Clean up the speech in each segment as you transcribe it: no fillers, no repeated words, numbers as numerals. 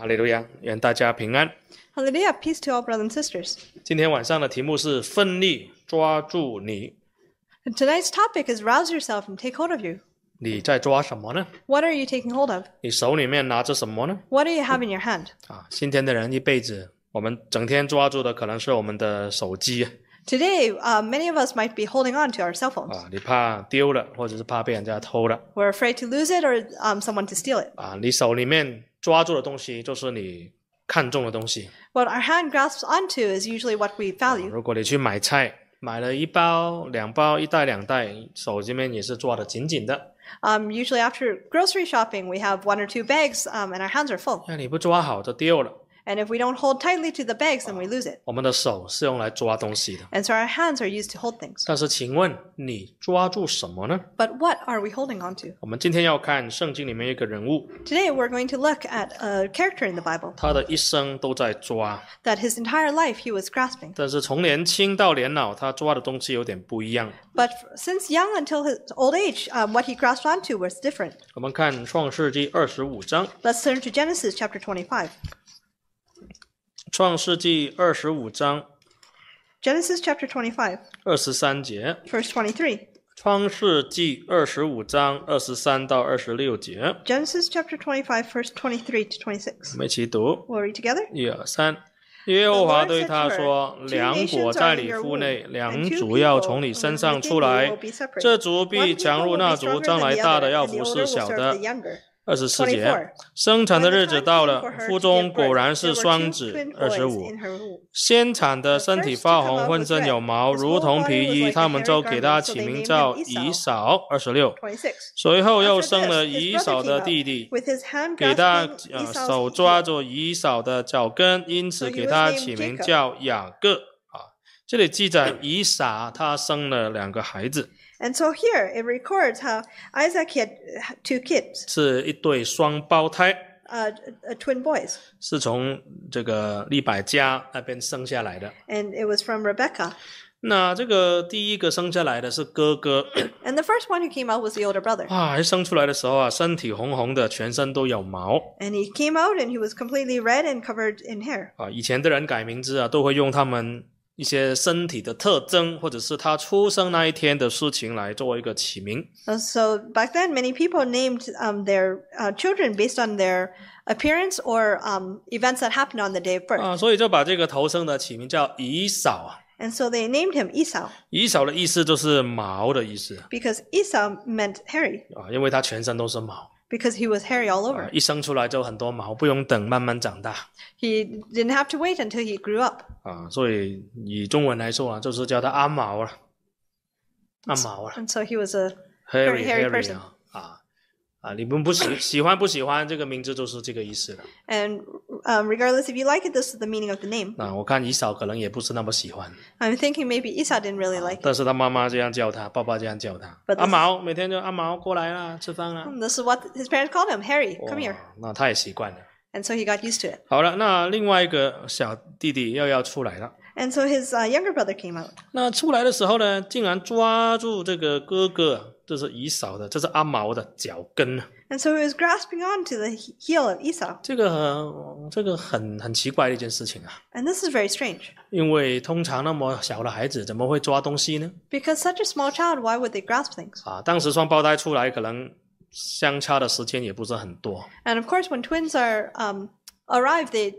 利路亚，愿大家平安。 Hallelujah, peace to all brothers and sisters. 今天晚上的题目是奋力抓住你。 And tonight's topic is rouse yourself and take hold of you. 你在抓什么呢？ What are you taking hold of? 你手里面拿着什么呢？ What do you have in your hand? 今天的人一辈子，我们整天抓住的可能是我们的手机 Today, many of us might be holding on to our cell phones. 你怕丢了，或者是怕被人家偷了 We're afraid to lose it or someone to steal it. 你手里面抓住的东西就是你看重的东西 What our hand grasps onto is usually what we value. 如果你去买菜，买了1包、2包、1袋、2袋，手里面也是抓得紧紧的 Usually after grocery shopping, we have 1 or 2 bags and our hands are full. 那你不抓好就丢了 And if we don't hold tightly to the bags, then we lose it. 我们的手是用来抓东西的 And so our hands are used to hold things. 但是请问你抓住什么呢？ But what are we holding on to? 我们今天要看圣经里面一个人物， Today, we're going to look at a character in the Bible 他的一生都在抓， that his entire life he was grasping. 但是从年轻到年老，他抓的东西有点不一样。 But since young until his old age, what he grasped onto was different. 我们看创世纪25章， Let's turn to Genesis chapter 25. 创世纪25章 Genesis chapter 25, 23节， verse 23. 创世纪25章23到26节， Genesis chapter 25, verse 23 to 26. 我们一起读。 We'll read together. 1、2、3。耶和华对他说：“两国在你腹内，两族要从你身上出来，这族必强如那族，将来大的要服侍小的。” 24节，生产的日子到了，腹中果然是双子。25，先产的身体发红，浑身有毛，如同皮衣，他们就给他起名叫以扫。26，随后又生了以扫的弟弟，给他手抓住以扫的脚跟，因此给他起名叫雅各。这里记载以撒他生了2个孩子。 And so here it records how Isaac had 2 kids, 是一对双胞胎， twin boys, 是从这个利百加那边生下来的。 and it was from Rebekah. 那这个第一个生下来的是哥哥， And the first one who came out was the older brother. 一生出来的时候身体红红的，全身都有毛。 And he came out and he was completely red and covered in hair. 以前的人改名字都会用他们一些身体的特征，或者是他出生那一天的事情来作为一个起名。 So back then, many people named their children based on their appearance or events that happened on the day of birth. 所以就把这个头生的起名叫以扫。 And so they named him Esau. 以扫的意思就是毛的意思。 Because Esau meant hairy. 因为他全身都是毛。 Because he was hairy all over. 一生出来就很多毛，不用等，慢慢长大。 He didn't have to wait until he grew up. 所以以中文来说就是叫他阿毛了，阿毛了。 And so he was a hairy hairy person. 你们不喜欢不喜欢这个名字就是这个意思了。 And regardless if you like it, this is the meaning of the name. 我看以扫可能也不是那么喜欢。 I'm thinking maybe Esau didn't really like it. 但是他妈妈这样叫他，爸爸这样叫他， But this- 阿毛，每天就阿毛过来啦，吃饭啦。 This is what his parents called him, Harry, come here. 那他也习惯了。 And so he got used to it. 好了，那另外一个小弟弟又要出来了。 And so his younger brother came out. 那出来的时候呢，竟然抓住这个哥哥，这是以扫的，这是阿毛的脚跟。 And so he was grasping onto the heel of Esau. 这个很奇怪的一件事情啊。 And this is very strange. 因为通常那么小的孩子怎么会抓东西呢？ Because such a small child, why would they grasp things? 当时双胞胎出来，可能相差的时间也不是很多。 And of course, when twins are arrive, they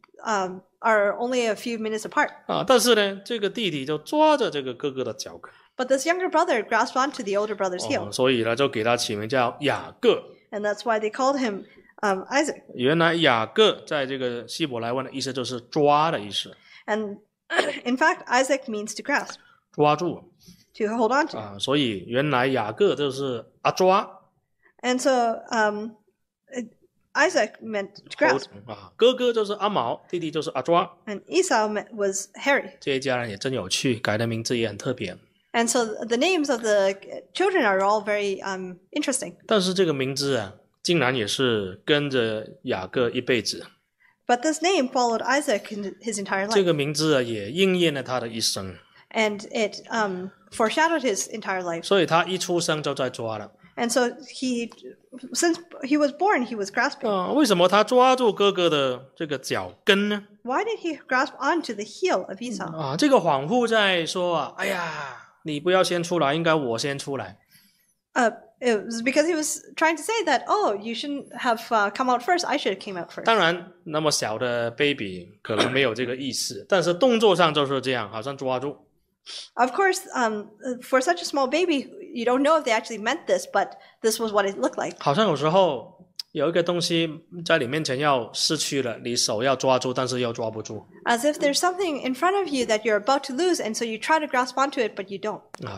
are only a few minutes apart. 但是呢，这个弟弟就抓着这个哥哥的脚跟。 But this younger brother grasped onto the older brother's heel. 所以呢，就给他起名叫雅各。 And that's why they called him Isaac. 原来雅各在这个希伯来文的意思就是抓的意思。 And in fact, Isaac means to grasp, 抓住。 to hold on to. 所以原来雅各就是阿抓。 And so Isaac meant to grasp. 哥哥就是阿毛，弟弟就是阿抓。 And Esau was hairy. 这一家人也真有趣，改的名字也很特别。 And so the names of the children are all very interesting. 但是这个名字竟然也是跟着雅各一辈子。 But this name followed Isaac in his entire 这 life. 个名字也应验了他的一生。 And it foreshadowed his entire life. 所以他一出生就在抓了。 And so he since he was born, he was grasping. 为什么他抓住哥哥的这个脚跟呢？ Why did he grasp onto the heel of Esau? 这个恍惚在说哎呀，你不要先出来，应该我先出来。 It was because he was trying to say that, oh, you shouldn't have come out first. I should have came out first. 当然，那么小的 baby 可能没有这个意识，但是动作上就是这样，好像抓住。 Of course, for such a small baby, you don't know if they actually meant this, but this was what it looked like. 好像有时候有一个东西在你面前要失去了，你手要抓住，但是又抓不住。 As if there's something in front of you that you're about to lose, and so you try to grasp onto it, but you don't.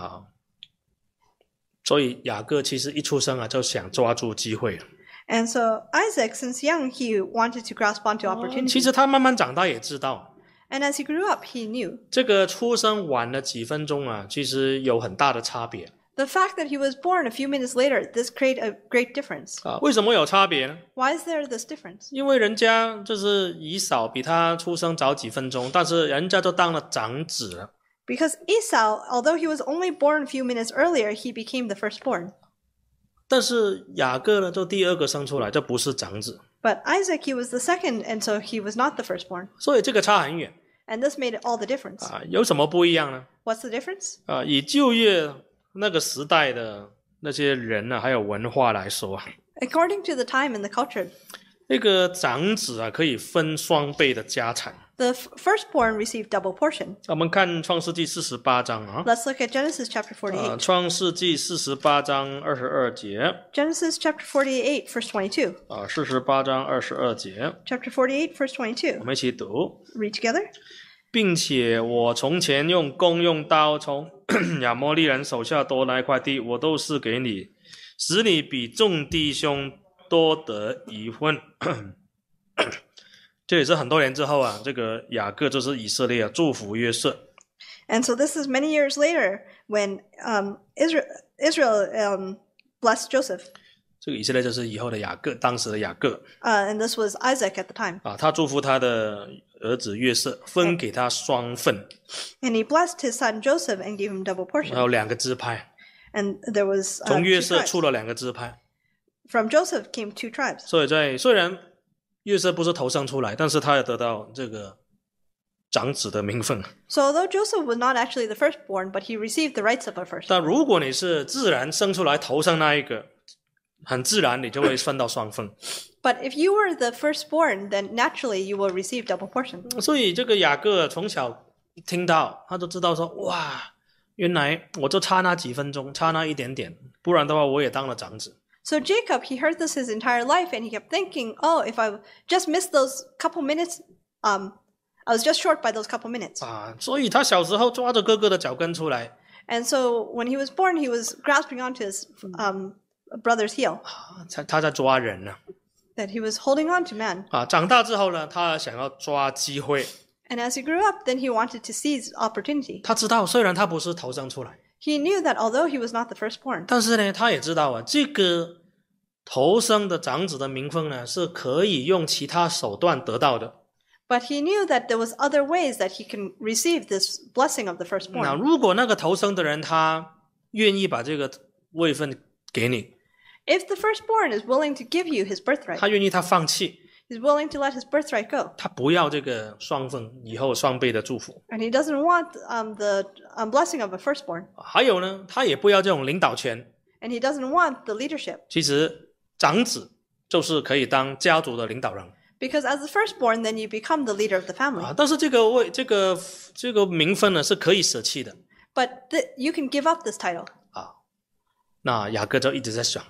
所以雅各其实一出生就想抓住机会。 And so Isaac, since young, he wanted to grasp onto opportunity. 其实他慢慢长大也知道。 And as he grew up, he knew. 这个出生晚了几分钟其实有很大的差别。 The fact that he was born a few minutes later, this created a great difference. 为什么有差别呢？ Why is there this difference? 因为人家就是以扫比他出生早几分钟，但是人家都当了长子了。 Because Esau, although he was only born a few minutes earlier, he became the firstborn. 但是雅各呢，就第二个生出来，这不是长子。 But Isaac, he was the second, and so he was not the firstborn. 所以这个差很远。 And this made all the difference. 有什么不一样呢？ What's the difference? 以旧约那个时代的那些人还有文化来说 According to the time and the culture, 那个长子可以分双倍的家产。 The firstborn received double portion. 我们看创世纪48章 Let's look at Genesis chapter 48. 创世纪48章22节。 Genesis chapter 48, verse 22. 48章22节。 Chapter 48, verse 22. 我们一起读。 Read together. 并且我从前用弓用刀从亚摩利人手下夺来一块地，我都是给你，使你比众弟兄多得一分。这也是很多年之后这个雅各就是以色列祝福约瑟。 And so this is many years later when Israel blessed Joseph. 这个以色列就是以后的雅各，当时的雅各。 And this was Isaac at the time. 他祝福他的儿子约瑟，分给他双份。 And he blessed his son Joseph and gave him double portion. 还有2个支派。 And there was 从约瑟出了2个支派。 From Joseph came 2 tribes. 所以虽然约瑟不是头生出来，但是他也得到这个长子的名分。 So although Joseph was not actually the firstborn, but he received the rights of a firstborn. 但如果你是自然生出来头生那一个，很自然你就会分到双份。 But if you were the firstborn, then naturally you will receive double portion. 所以这个雅各从小听到，他都知道说，哇，原来我就差那几分钟，差那一点点，不然的话我也当了长子。 So Jacob, he heard this his entire life, and he kept thinking, oh, if I just missed those couple minutes, I was just short by those couple minutes. 所以他小时候抓着哥哥的脚跟出来。 And so when he was born, he was grasping onto his brother's heel. 他在抓人呢。 That he was holding on to man. 长大之后呢，他想要抓机会。 And as he grew up, then he wanted to seize opportunity. 他知道，虽然他不是头生出来。 He knew that although he was not the firstborn. 但是呢，他也知道这个头生的长子的名分呢，是可以用其他手段得到的。 But he knew that there was other ways that he can receive this blessing of the firstborn. 那如果那个头生的人他愿意把这个位分给你， If the firstborn is willing to give you his birthright, 他愿意他放弃。 He's willing to let his birthright go. 他不要这个双份以后双倍的祝福。 And he doesn't want the blessing of a firstborn. 还有呢，他也不要这种领导权。 And he doesn't want the leadership. 其实长子就是可以当家族的领导人。 Because as the firstborn, then you become the leader of the family. 但是这个名分呢是可以舍弃的。 But you can give up this title. 那雅各就一直在想。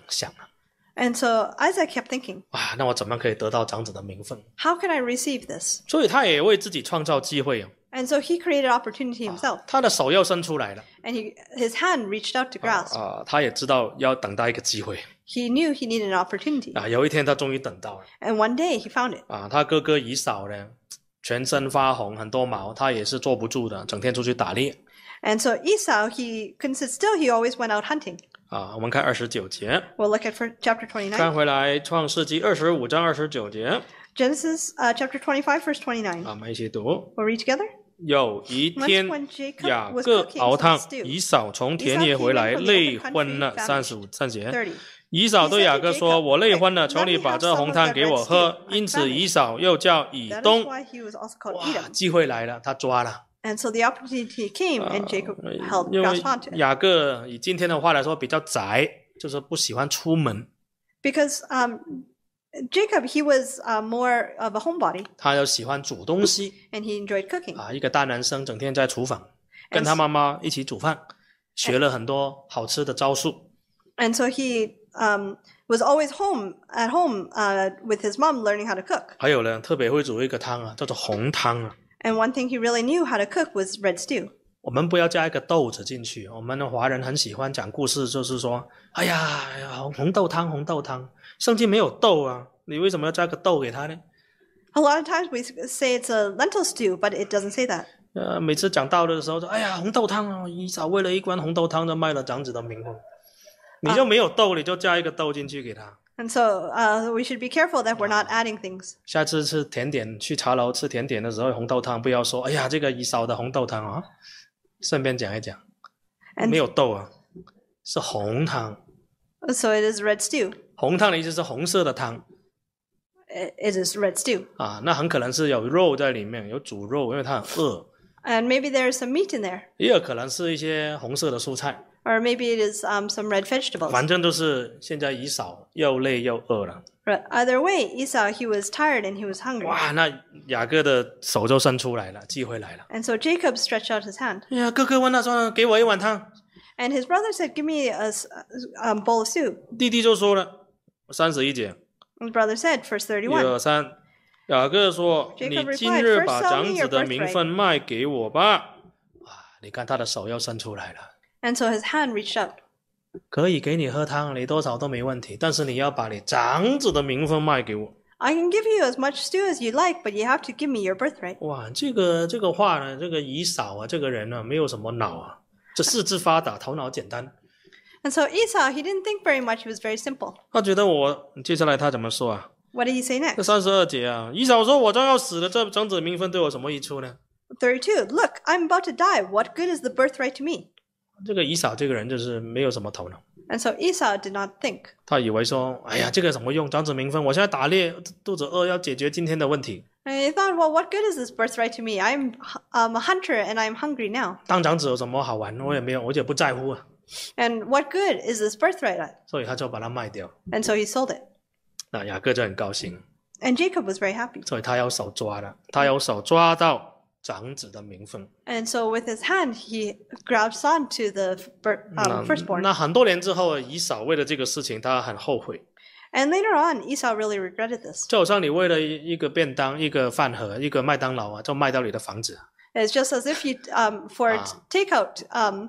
And so Isaac kept thinking, 那我怎么可以得到长子的名分？ How can I receive this? 所以他也为自己创造机会。 And so he created opportunity himself. 他的手要伸出来了。 And his hand reached out to grasp. 他也知道要等待一个机会。 He knew he needed an opportunity. 有一天他终于等到了。 And one day he found it. 他哥哥以扫呢，全身发红，很多毛，他也是坐不住的，整天出去打猎。 And so Esau, he couldn't sit still. He always went out hunting. 我们看29节。 We'll look at chapter 29. 看回来，创世纪25章29节。 Genesis chapter 25, verse 29. 我们一起读。 We'll read together. 有一天，雅各熬汤，以扫从田野回来，累昏了。35节。 以扫对雅各说：“我累昏了，求你把这红汤给我喝。”因此以扫又叫以东。哇，机会来了，他抓了。 And so the opportunity came, and Jacob held 因为 grasped onto it. 雅各以今天的话来说比较宅，就是不喜欢出门。 Because Jacob, he was more of a homebody. 他又喜欢煮东西。 And he enjoyed cooking. 一个大男生整天在厨房，跟他妈妈一起煮饭，学了很多好吃的招数。 And so he was always at home with his mom learning how to cook. 还有人特别会煮一个汤叫做红汤。 And one thing he really knew how to cook was red stew. 我们不要加一个豆子进去。我们的华人很喜欢讲故事，就是说，哎呀，红豆汤，红豆汤，圣经没有豆啊，你为什么要加个豆给他呢？ A lot of times we say it's a lentil stew, but it doesn't say that. 每次讲道的时候说，哎呀，红豆汤啊，以扫为了一罐红豆汤就卖了长子的名分。你就没有豆，你就加一个豆进去给他。 And so we should be careful that we're not adding things. 下次吃甜点，去茶楼吃甜点的时候，红豆汤不要说，哎呀，这个以扫的红豆汤啊，顺便讲一讲，没有豆啊，是红汤。 So it is red stew. 红汤的意思是红色的汤。 It is red stew. 那很可能是有肉在里面，有煮肉，因为他很饿。 And maybe there's some meat in there. 也有可能是一些红色的蔬菜。 Or maybe it is some red vegetables. 反正都是现在以扫又累又饿了。 But either way, Esau, he was tired and he was hungry. 哇，那雅各的手就伸出来了，机会来了。 And so Jacob stretched out his hand. 哎呀，哥哥问他说：“给我一碗汤。” And his brother said, "Give me a bowl of soup." 弟弟就说了，31节。 And the brother said, verse 31. 1、2、3，雅各说：“你今日把长子的名分卖给我吧。”你看他的手又伸出来了。 And so his hand reached out. 可以给你喝汤，你多少都没问题，但是你要把你长子的名分卖给我。 I can give you as much stew as you like, but you have to give me your birthright. 哇，这个话呢，这个以扫啊，这个人呢，没有什么脑啊，这四肢发达，头脑简单。 And so Esau, he didn't think very much. He was very simple. 他觉得接下来他怎么说啊？ What did he say next? 这32节啊，以扫说：“我将要死了，这长子名分对我什么益处呢？” 32. Look, I'm about to die. What good is the birthright to me? 这个以扫这个人就是没有什么头脑。 And so Esau did not think. 他以为说，哎呀，这个有什么用？长子名分，我现在打猎，肚子饿，要解决今天的问题。 And he thought, well, what good is this birthright to me? I'm a hunter and I'm hungry now. 当长子有什么好玩？我也不在乎啊。 And what good is this birthright? 所以他就把它卖掉。 And so he sold it. 那雅各就很高兴。 And Jacob was very happy. 所以他有手抓了，他有手抓到长子的名分。 And so with his hand, he grabs onto the firstborn. 那很多年之后，以扫为了这个事情，他很后悔。 And later on, Esau really regretted this. 就好像你为了一个便当、一个饭盒、一个麦当劳就卖掉你的房子。 It's just as if you, for takeout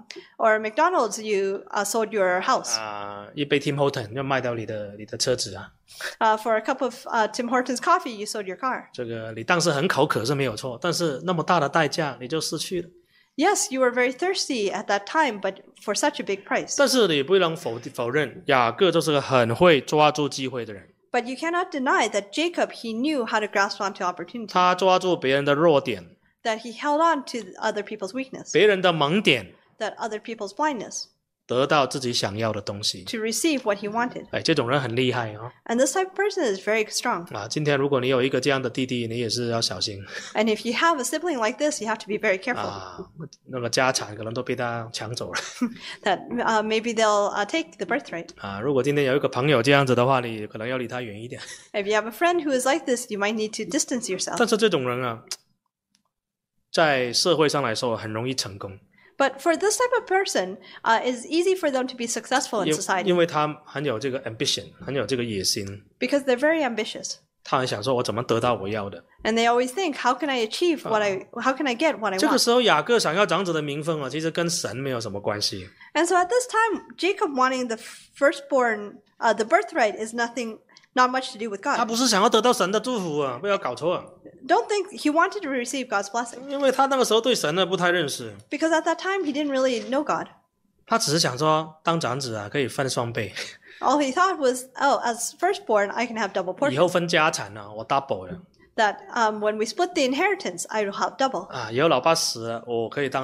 or McDonald's, you sold your house. 一杯 Tim Horton 就卖掉你的车子啊。 For a cup of Tim Hortons coffee, you sold your car. 这个你当时很口渴是没有错，但是那么大的代价你就失去了。 Yes, you were very thirsty at that time, but for such a big price. 但是你不能否认，雅各就是个很会抓住机会的人。 But you cannot deny that Jacob, he knew how to grasp onto opportunity. 他抓住别人的弱点。 That he held on to other people's weakness. 别人的盲点。 That other people's blindness. 得到自己想要的东西。 To receive what he wanted. 这种人很厉害啊。 And this type of person is very strong. 今天如果你有一个这样的弟弟，你也是要小心。 And if you have a sibling like this, you have to be very careful. 那个家产可能都被他抢走了。 That maybe they'll take the birthright. 如果今天有一个朋友这样子的话，你可能要离他远一点。 If you have a friend who is like this, you might need to distance yourself. 但是这种人啊，在社会上来说很容易成功。 But for this type of person, it's easy for them to be successful in society. 因为他很有这个 ambition， 很有这个野心。 Because they're very ambitious. 他很想说，我怎么得到我要的 ？And they always think, how can I achieve what how can I get what I want? 这个时候，雅各想要长子的名分其实跟神没有什么关系。 And so at this time, Jacob wanting the firstborn, the birthright, is not much to do with God. 他不是想要得到神的祝福不要搞错。 Don't think he wanted to receive God's blessing. 因为他那个时候对神不太认识。 Because at that time he didn't really know God. 他只是想说，当长子可以分双倍。 All he thought was, oh, as firstborn, I can have double portion. 以后分家产我 double 了。 That when we split the inheritance, I will have double. 以后老爸死了，我可以当老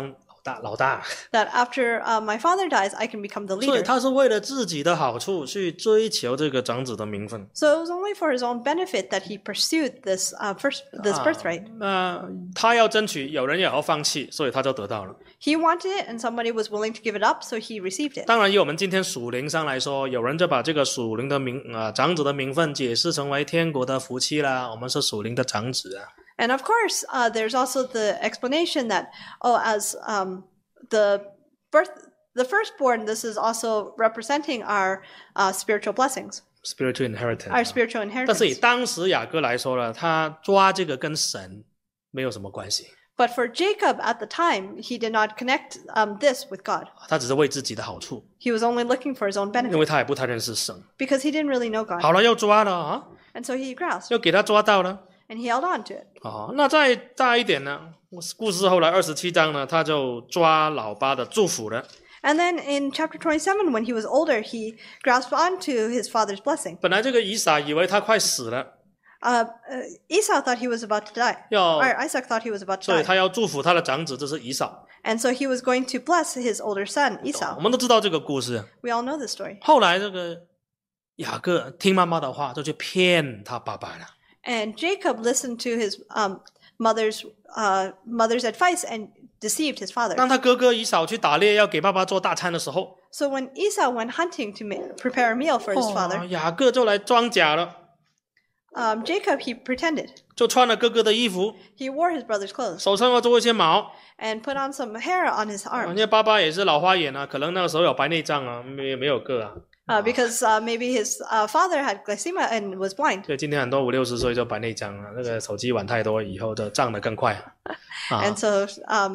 老大。 That after my father dies, I can become the 所以 leader. 他是为了自己的好处去追求这个长子的名分。 So it was only for his own benefit that he pursued this birthright. 他要争取，有人也要放弃，所以他就得到了。 He wanted it, and somebody was willing to give it up, so he received it. 当然，以我们今天属灵上来说，有人就把这个属灵的长子的名分解释成为天国的福气啦。我们是属灵的长子啊。 And of course, there's also the explanation that, as the firstborn, this is also representing our spiritual blessings, spiritual inheritance, our spiritual 但是以 inheritance. 当时雅各来说呢，他抓这个跟神没有什么关系， But for Jacob at the time, he did not connect this with God. 他只是为自己的好处， He was only looking for his own 因 benefit 为他也不太认识神。 because he didn't really know God. 好了，又抓了啊， And so he grasped 又给他抓到了。 and he held on to it. 那再大一点呢？故事后来27章呢，他就抓老八的祝福了。 And then in chapter 27, when he was older, he grasped onto his father's blessing. 本来这个以撒以为他快死了， Esau thought he was about to die. 要 Or Isaac thought he was about to 所以 die. 他要祝福他的长子，这是以扫。 And so he was going to bless his older son, 我 Esau. 们都知道这个故事。 We all know this story. 后来这个雅各听妈妈的话，就去骗他爸爸了。 And Jacob listened to his mother's advice and deceived his father. 当他哥哥以扫去打猎，要给爸爸做大餐的时候， So when Esau went hunting to prepare a meal for his father, 雅各就来装假了， Jacob, he pretended. 就穿了哥哥的衣服， He wore his brother's clothes 手上要做一些毛。 and put on some hair on his 因 arms 为爸爸也是老花眼啊，可能那个时候有白内障啊，没有个啊。 because maybe his father had glycemia and was blind. 对，今天很多50-60岁就白内障了，那个手机玩太多，以后的胀得更快。 And so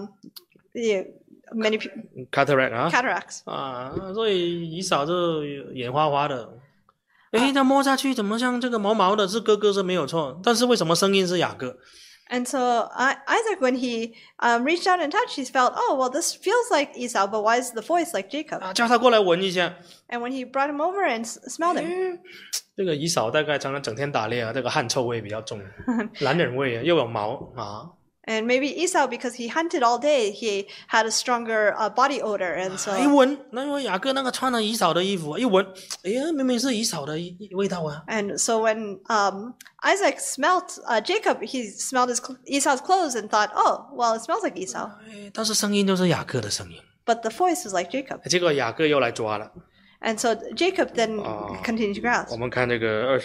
many people, cataract 啊 cataracts. 所以以扫就眼花花的。诶，他摸下去怎么像这个毛毛的？是哥哥是没有错，但是为什么声音是雅各？ And so Isaac, when he reached out and touched, he felt, oh, well, this feels like Esau, but why is the voice like Jacob? 叫他过来闻一下。 And when he brought him over and smelled him, 这个以扫大概常常整天打猎啊，这个汗臭味比较重，男人味啊，又有毛啊。 and maybe Esau, because he hunted all day, he had a stronger body odor. And 一 so, 闻，那因为雅各那个穿了以扫的衣服，一闻，哎呀，明明是以扫的味道啊。 and so when Isaac smelt Jacob, he smelled Esau's clothes and thought, oh, well, it smells like Esau. 但是声音就是雅各的声音。 But the voice was like Jacob. 结果雅各又来抓了。 And so Jacob then continued to grasp. 我们看这个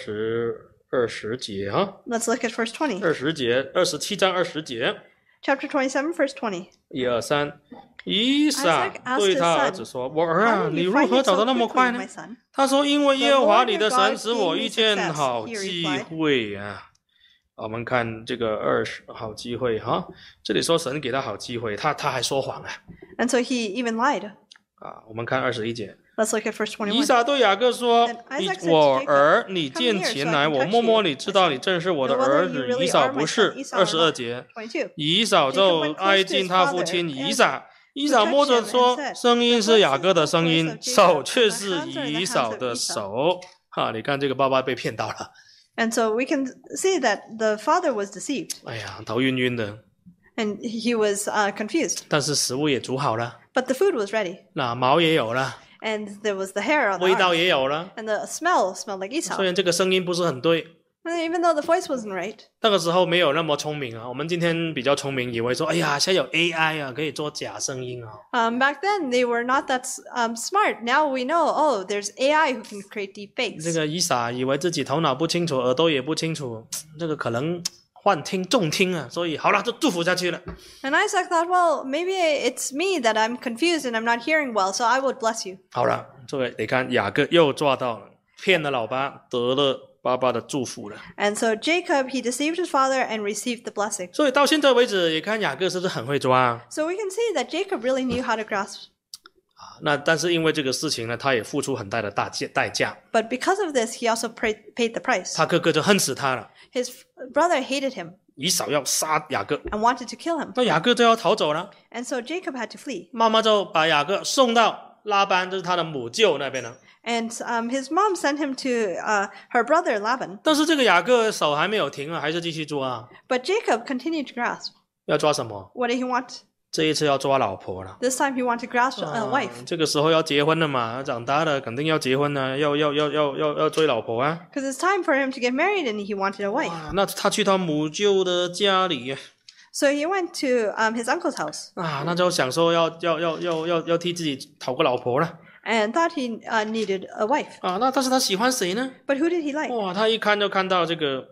20节哈。 Let's look at verse 20. 20节，27章20节。 Chapter 27, verse 20. 1、2、3。以撒对他儿子说：“我儿啊，你如何找得那么快呢？”他说：“因为耶和华你的神使我遇见好机会啊。”我们看这个好机会哈，这里说神给他好机会，他还说谎啊。 And so he even lied. 我们看21节。 Let's look at verse 21. 以撒对雅各说：“我儿，你见前来，我摸摸你，知道你正是我的儿子。以扫不是。”22节。 以扫就挨近他父亲以撒。以扫摸着说，声音是雅各的声音，手却是以扫的手。你看这个爸爸被骗到了。 And so we can see that the father was deceived. 哎呀，头晕晕的。 And he was confused. 但是食物也煮好了。 But the food was ready. 那毛也有了。 And there was the hair on the 味道 arms. 也有了。 And the smell smelled like Esau. 虽然这个声音不是很对。 And even though the voice wasn't right. 那个时候没有那么聪明啊，我们今天比较聪明，以为说，哎呀，现在有 AI 啊，可以做假声音啊。 Back then they were not that smart. Now we know, oh, there's AI who can create deep fakes. 这个以撒以为自己头脑不清楚，耳朵也不清楚，这个可能幻听、重听啊，所以好了，就祝福下去了。 And Isaac thought, well, maybe it's me that I'm confused and I'm not hearing well, so I would bless you. 好了，这位你看雅各又抓到了，骗了老爸，得了爸爸的祝福了。 And so Jacob, he deceived his father and received the blessing. 所以到现在为止，也看雅各是不是很会抓啊？ So we can see that Jacob really knew how to grasp. 那但是因为这个事情呢，他也付出很大的代价。 But because of this, he also paid the price. 他哥哥就恨死他了。 His brother hated him 以扫要杀雅各， and wanted to kill him. 那雅各就要逃走了。 And so Jacob had to flee. 妈妈就把雅各送到拉班，就是他的母舅那边了。 And his mom sent him to her brother Laban. 但是这个雅各手还没有停啊，还是继续抓啊。 But Jacob continued to grasp. 要抓什么？ What did he want? 这一次要抓老婆了。 This time he wanted to grasp a wife. 这个时候要结婚了嘛，长大了肯定要结婚了，要追老婆啊。 Because it's time for him to get married and he wanted a wife. 那他去他母舅的家里 So he went to his uncle's house 那就想说要替自己讨个老婆了 and thought he needed a wife. 那但是他喜欢谁呢？ But who did he like? 他一看就看到这个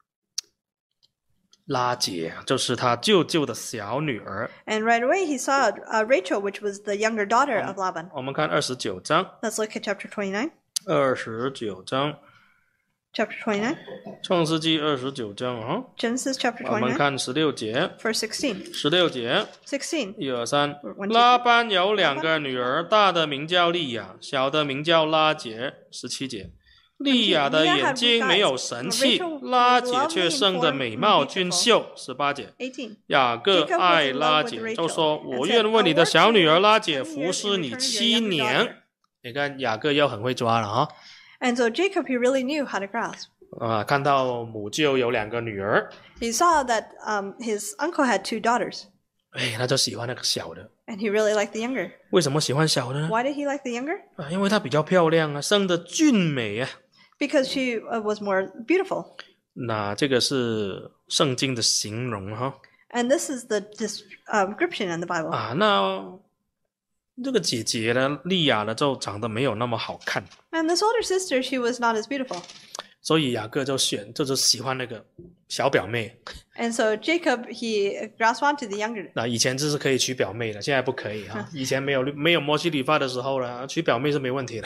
拉结，就是他舅舅的小女儿。 And right away he saw Rachel, which was the younger daughter of Laban. 我们看29章 Let's look at chapter 29. 29章 Chapter 29. 创世纪29章 Genesis chapter 我们 29, 看16节 verse 16. 16节 16. 1、2、3 One, two, 拉班有2个女儿，大的名叫利亚，小的名叫拉结。17节利亚的眼睛没有神气，拉结却生得美貌俊秀。18节 18. 雅各爱拉结，就说我愿为你的小女儿拉结服侍你7年。你看雅各又很会抓了 And so Jacob, he really knew how to grasp. 看到母舅有2个女儿 He saw that his uncle had 2 daughters, 他就喜欢那个小的。 and he really liked the younger. 为什么喜欢小的呢？ Why did he like the younger? 因为她比较漂亮生得俊美 Because she was more beautiful. 那这个是圣经的形容 And this is the description in the Bible. 那这个姐姐呢，利亚呢就长得没有那么好看， And this older sister, she was not as beautiful. 所以雅各就是喜欢那个小表妹。 And so Jacob, he grasped onto the younger. 那以前这是可以娶表妹的，现在不可以以前没有摩西律法的时候呢，娶表妹是没问题的。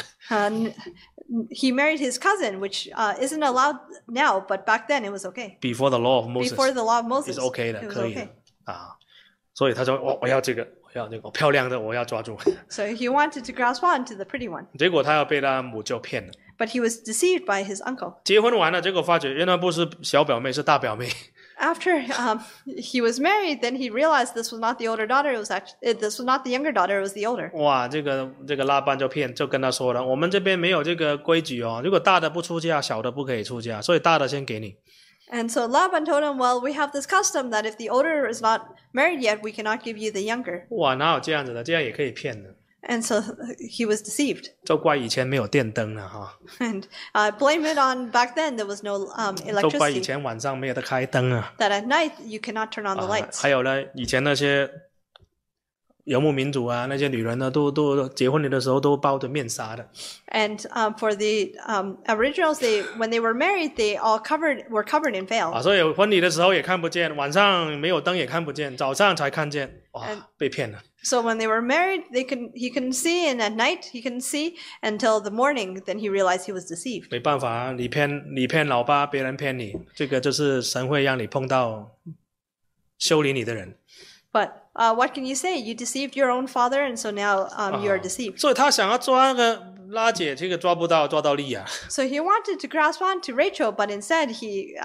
He married his cousin, which isn't allowed now, but back then it was okay. Before the law of Moses, Before the law of Moses, is okay 的， it was 可以的 okay. 所以他说我要这个，我要这个漂亮的，我要抓住。 So he wanted to grasp onto the pretty one, 结果他要被他母舅骗了。 but he was deceived by his uncle. 结婚完了，结果发觉原来不是小表妹，是大表妹。 After he was married, then he realized this was not the older daughter. This was not the younger daughter. It was the older. 哇，这个拉班就跟他说了，我们这边没有这个规矩如果大的不出嫁，小的不可以出嫁，所以大的先给你。 And so Laban told him, well, we have this custom that if the older is not married yet, we cannot give you the younger. 哇，哪有这样子的？这样也可以骗的。 And so he was deceived. 就怪以前没有电灯了 And blame it on back then there was no 就怪以 electricity. 前晚上没有得开灯 That at night you cannot turn on the lights. 还有呢，以前那些游牧民族那些女人呢，都结婚的时候都包着面纱的。 And for the Aboriginals, when they were married, they all were covered in veil. 所以婚礼的时候也看不见，晚上没有灯也看不见，早上才看见。哇，被骗了。 So when they were married, he couldn't see, and at night he couldn't see until the morning. Then he realized he was deceived. 没办法你骗老爸，别人骗你，这个就是神会让你碰到修理你的人。 But what can you say? You deceived your own father, and so now you are deceived. 所以他想要抓那个拉姐，这个抓不到，抓到利亚。 So he wanted to grasp onto Rachel, but instead he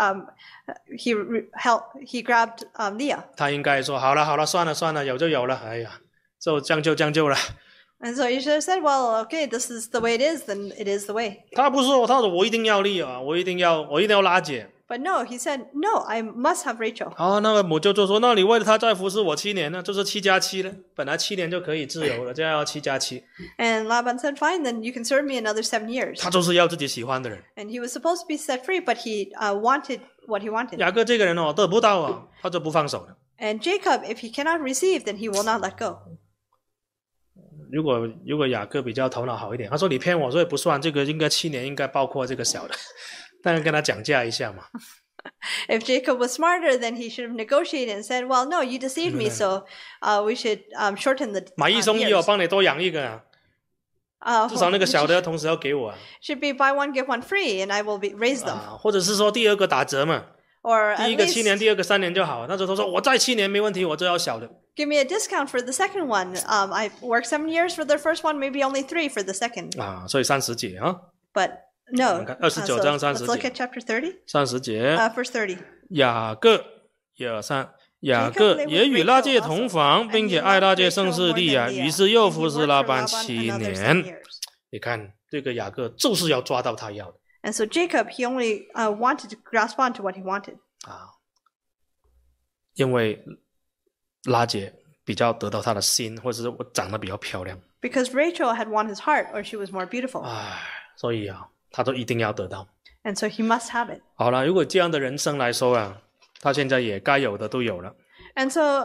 grabbed Leah. 他应该说好了，算了，有就有了，哎呀，就将就了。 And so he should have said, well, okay, this is the way it is, then it is the way. 他不是说，他说我一定要利亚，我一定要拉姐。 But no, he said, no, I must have Rachel. 那个母舅就说，那你为了他再服侍我7年呢？就是7+7了，本来7年就可以自由了，这样要7+7。 And Laban said, fine, then you can serve me another 7 years. 他就是要自己喜欢的人。 And he was supposed to be set free, but he wanted what he wanted. 雅各这个人得不到他就不放手的。 And Jacob, if he cannot receive, then he will not let go. 如果雅各比较头脑好一点，他说你骗我，所以不算，这个应该7年应该包括这个小的，当然跟他讲价一下嘛。 If Jacob was smarter, then he should have negotiated and said, well, no, you deceived me, so we should shorten the 买一送一 years. 帮你多养一个至少那个小的要同时要给我 should be buy one, get one free, and I will raise them. 或者是说第2个打折嘛， Or 第 at 一个 least 7年，第2个3年就好。那时候他说我再7年没问题，我就要小的。 give me a discount for the second one. I worked 7 years for the first one, maybe only 3 for the second. 所以30节 But no. 29章30 let's look at chapter 30. 30节 Verse 30. 雅各1、2、3雅各也与拉结同房，并且爱拉结胜似利亚，于是又服侍拉班7年。你看这个雅各就是要抓到他要的。 And so Jacob, he only wanted to grasp onto what he wanted. 因为拉结比较得到他的心，或者是我长得比较漂亮。 Because Rachel had won his heart, or she was more beautiful. 所以他都一定要得到。 And so he must have it. 好了，如果这样的人生来说他现在也该有的都有了。 And so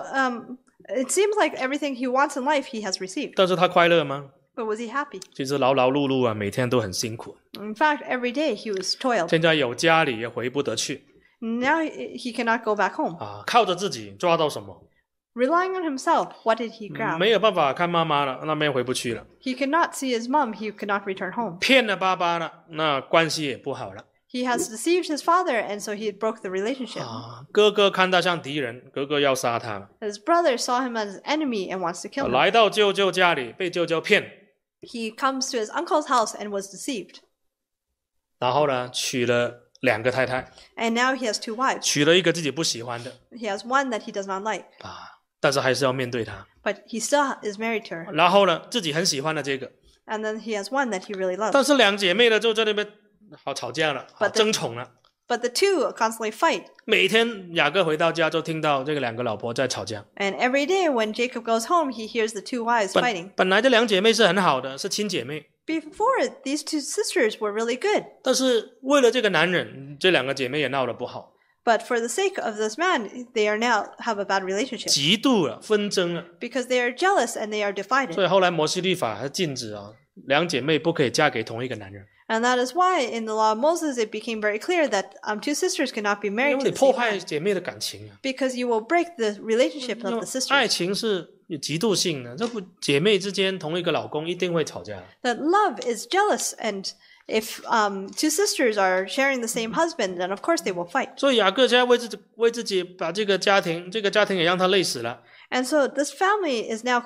it seems like everything he wants in life he has received. 但是他快乐吗？ But was he happy? 其实劳劳碌碌每天都很辛苦。 In fact, every day he was toiled. 现在有家里也回不得去。 Now he cannot go back home. 靠着自己抓到什么？ Relying on himself, what did he grab? 没有办法看妈妈了，那边回不去了。 He could not see his mom. He could not return home. 骗了爸爸了，那关系也不好了。 He has deceived his father, and so he broke the relationship. 哥哥看他像敌人，哥哥要杀他。 His brother saw him as an enemy and wants to kill him. 来到舅舅家里，被舅舅骗。 He comes to his uncle's house and was deceived. 然后呢，娶了2个太太。 And now he has 2 wives. 娶了一个自己不喜欢的。 He has one that he does not like. 但是还是要面对他。 But he still is married to her. 然后呢，自己很喜欢的这个。 And then he has one that he really loves. 但是2姐妹呢，就在那边好吵架了，争宠了。 But the 2 constantly fight. 每天雅各回到家就听到这个2个老婆在吵架。 And every day when Jacob goes home, he hears the 2 wives fighting. 本来这2姐妹是很好的，是亲姐妹。 Before, these 2 sisters were really good. 但是为了这个男人，这2个姐妹也闹得不好。 But for the sake of this man, they are now have a bad relationship. 嫉妒了，纷争了。 Because they are jealous and they are divided. 所以后来摩西律法还禁止2姐妹不可以嫁给同一个男人。 And that is why in the law of Moses it became very clear that 2 sisters cannot be married to the same man. 因为你破坏姐妹的感情。 Because you will break the relationship of the sisters. 爱情是有嫉妒性的，这不姐妹之间同一个老公一定会吵架。 That love is jealous, and if 2 sisters are sharing the same husband, then of course they will fight. 所以雅各现在为自己把这个家庭也让他累死了。 And so this family is now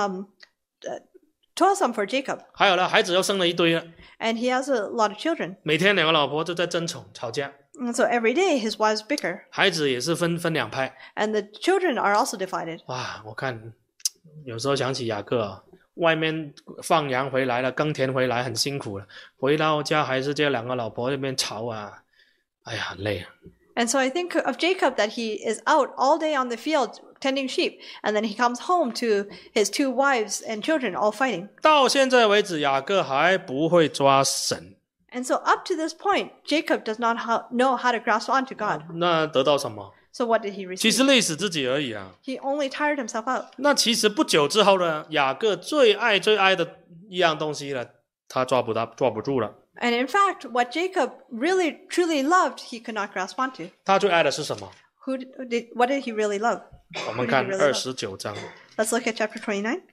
toilsome for Jacob. 还有了，孩子又生了一堆了。 And he has a lot of children. 每天2个老婆就在争宠吵架。 And so every day his wives bicker. 孩子也是分2派。 And the children are also divided. 哇，我看有时候想起雅各外面放羊回来了，耕田回来很辛苦了，回到家还是这2个老婆那边吵哎呀，很累。 And so I think of Jacob that he is out all day on the field tending sheep, and then he comes home to his 2 wives and children all fighting. 到现在为止，雅各还不会抓神。 And so up to this point, Jacob does not know how to grasp onto God. 那得到什么？ So what did he receive? 其实累死自己而已。 He only tired himself out. 那其实不久之后呢，雅各最爱的一样东西了，他抓不住了。 And in fact, what Jacob really truly loved, he could not grasp onto. 他最爱的是什么？ What did he really love? 我们看29章。 Let's look at chapter 29.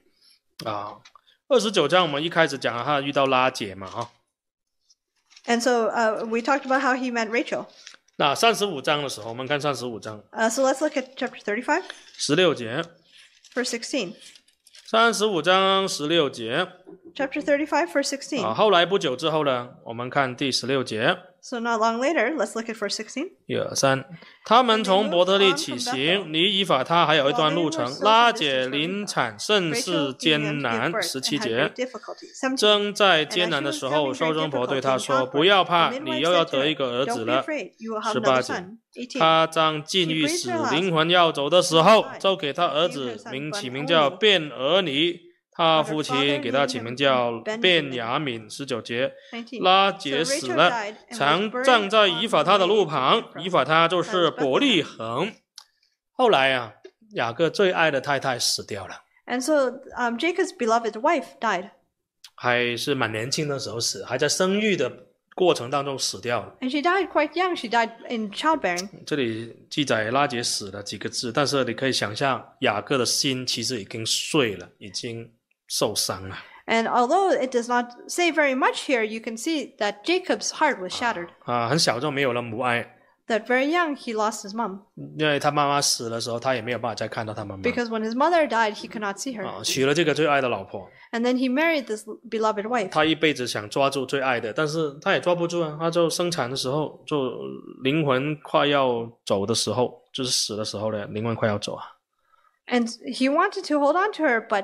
29章我们一开始讲他遇到拉结嘛。 And so we talked about how he met Rachel. 那35章的时候，我们看35章。 So let's look at chapter 35. 16节。 Verse 16. 35章16节。 Chapter 35, verse 16. 后来不久之后呢，我们看第16节。 So not long later, let's look at verse 16. 1、2、3，他们从伯特利起行，离以法他还有一段路程。拉结临产，甚是艰难。17节，正在艰难的时候，收生婆对他说：“不要怕，你又要得一个儿子了。”18节，他将禁欲使灵魂要走的时候，就给他儿子起名叫便俄尼。他父亲给他起名叫便雅悯。19节，拉结死了，常站在以法他的路旁。以法他就是伯利恒。后来雅各最爱的太太死掉了。 And so Jacob's beloved wife died. 还是蛮年轻的时候死，还在生育的过程当中死掉了。 And she died quite young. She died in childbearing. 这里记载拉结死了几个字，但是你可以想象雅各的心其实已经碎了，已经受伤了。 And although it does not say very much here, you can see that Jacob's heart was shattered. 很小就没有了母爱。 That very young he lost his mom. 因为他妈妈死的时候，他也没有办法再看到他妈妈。 Because when his mother died, he could not see her. 娶了这个最爱的老婆。 And then he married this beloved wife. 他一辈子想抓住最爱的，但是他也抓不住他就生产的时候，就灵魂快要走的时候，就是死的时候呢，灵魂快要走 And he wanted to hold on to her, but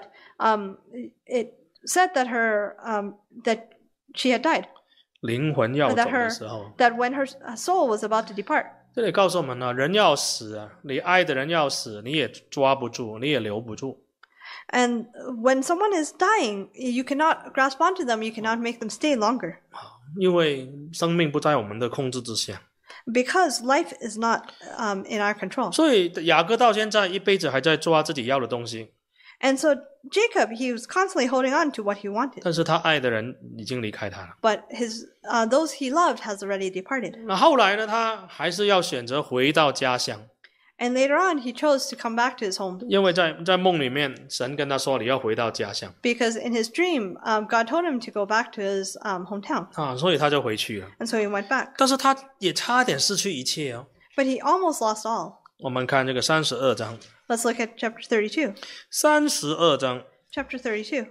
it said that that she had died. 灵魂要走的时候 that when her soul was about to depart. 这里告诉我们人要死你爱的人要死，你也抓不住，你也留不住。 And when someone is dying, you cannot grasp onto them, you cannot make them stay longer. 因为生命不在我们的控制之下。 Because life is not in our control. 所以雅各到现在一辈子还在抓自己要的东西。 And so Jacob, he was constantly holding on to what he wanted. 但是他爱的人已经离开他了。 But those he loved has already departed. 那后来呢，他还是要选择回到家乡。 And later on, he chose to come back to his home. 因为在梦里面，神跟他说你要回到家乡。 Because in his dream, God told him to go back to his hometown. 所以他就回去了。 And so he went back. 但是他也差点失去一切哦。 But he almost lost all. 我们看这个32章。 Let's look at chapter 32. 32章。 Chapter 32.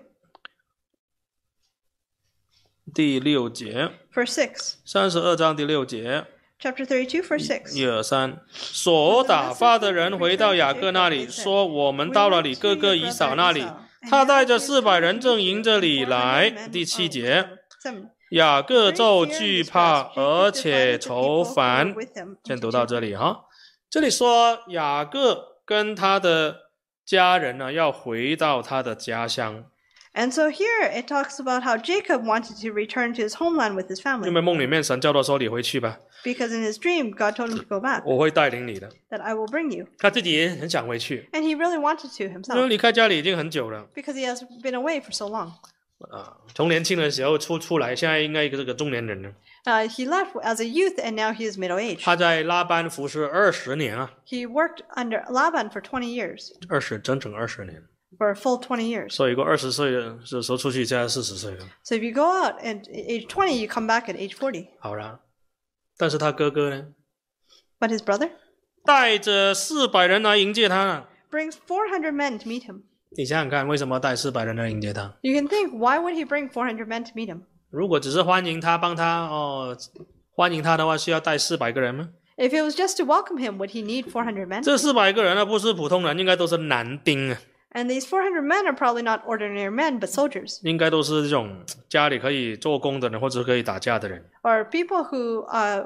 第6节。 Verse 6. 32章第6节。 Chapter 32, verse 6. 1、2、3，所打发的人回到雅各那里，说：“我们到了你哥哥以扫那里，他带着400人正迎着你来。”第7节，雅各就惧怕，而且愁烦。先读到这里哈。这里说雅各跟他的家人呢，要回到他的家乡。 And so here it talks about how Jacob wanted to return to his homeland with his family. 因为梦里面神叫他说：“你回去吧。” Because in his dream, God told him to go back. 我会带领你的。 That I will bring you. 他自己也很想回去。 And he really wanted to himself. 因为离开家里已经很久了。 Because he has been away for so long. 从年轻的时候出来，现在应该一个中年人了。 He left as a youth, and now he is middle age. 他在拉班服侍20年啊。 He worked under Laban for 20 years. 整整20年。 For a full 20 years. 所以如果20岁的时候出去，现在40岁了。 So if you go out at age 20, you come back at age 40. 好了，但是他哥哥呢 ？But his brother 带着400人来迎接他 brings 400 men to meet him. 你想想看，为什么带400人来迎接他 ？You can think, why would he bring 400 men to meet him? 如果只是欢迎他，帮他欢迎他的话，需要带400个人吗？ If it was just to welcome him, would he need 400 men? 这400个人呢，不是普通人，应该都是男丁啊。 And these 400 men are probably not ordinary men, but soldiers. 应该都是这种家里可以做工的人，或者可以打架的人。 Or people who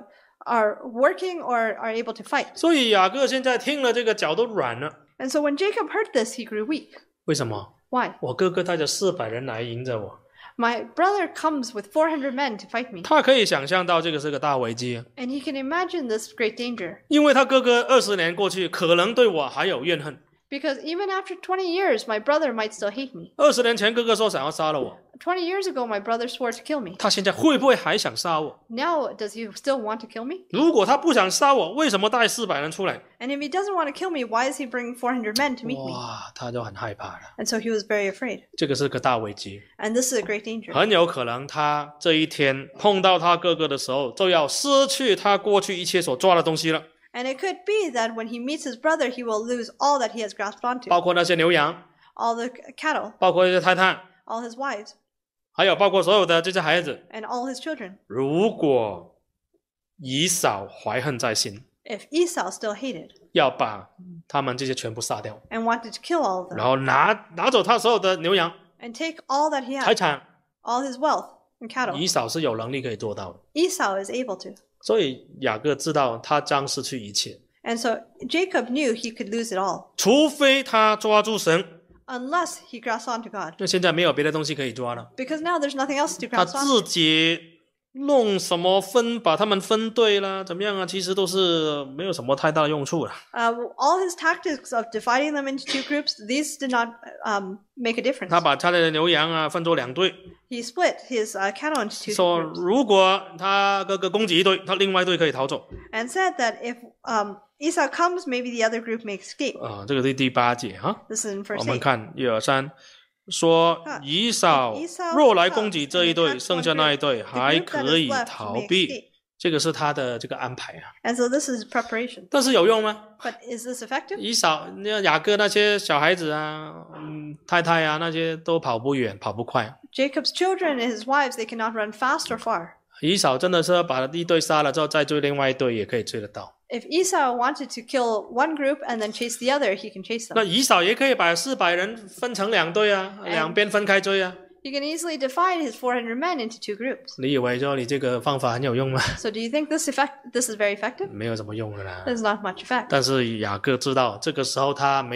are working or are able to fight. 所以雅各现在听了这个脚都软了。 And so when Jacob heard this, he grew weak. 为什么 ？Why? 我哥哥带着400人来迎着我。 My brother comes with 400 men to fight me. 他可以想象到这个是个大危机。 And he can imagine this great danger. 因为他哥哥20年过去，可能对我还有怨恨。 Because even after 20 years, my brother might still hate me. 20年前哥哥说想要杀了我。 20 years ago, my brother swore to kill me. 他现在会不会还想杀我 Now, does he still want to kill me? 如果他不想杀我，为什么带400人出来 And if he doesn't want to kill me, why is he bringing 400 men to meet me? 哇，他就很害怕了。 And so he was very afraid. 这个是个大危机。 And this is a great danger. 很有可能他这一天碰到他哥哥的时候，就要失去他过去一切所抓的东西了。 And it could be that when he meets his brother, he will lose all that he has grasped onto. 包括那些牛羊， All the cattle, 包括那些太太， all his wives, 还有包括所有的这些孩子。 and all his children. 如果以扫怀恨在心， If Esau still hated 要把他们这些全部杀掉， and wanted to kill all of 然 them 后拿走他所有的牛羊 and take all that he 财 had, 产， all his wealth and cattle, 以扫是有能力可以做到的。 Esau is able to. 所以雅各知道他将失去一切， And so Jacob knew he could lose it all 除非他抓住神。 unless he grasped onto God. 那现在没有别的东西可以抓了， Because now there's nothing else to 他 grasp 自 onto. 己弄什么把他们分对啦，怎么样啊？其实都是没有什么太大的用处了。 All his tactics of dividing them into two groups, these did not make a difference. 他把他的牛羊啊分作2队， He split his cattle into two 说 groups 如果他哥哥攻击一队，他另外一队可以逃走。 and said that if Esau comes, maybe the other group may escape. 这个是第8节哈。 This is in 我 verse 们 8. 看1、2、3，说以扫若来攻击这一队，剩下那一队还可以逃避。这个是他的这个安排啊。 And so this is preparation. 但是有用吗？ But is this effective? 以扫那雅各那些小孩子啊，太太啊，那些都跑不远，跑不快。 Jacob's children and his wives, they cannot run fast or far. 以扫真的是把一队杀了之后，再追另外一队也可以追得到。 If Esau wanted to kill one group and then chase the other, he can chase 那 them. 以扫也可以把400人分成2队啊，两边分开追啊。 He can easily divide his 400 men into two groups. 你以为说你这个方法很有用吗？ So do you think this is very effective? 没有什么用的啦。 There's not much effect. 但是雅各知道，这个时候他没有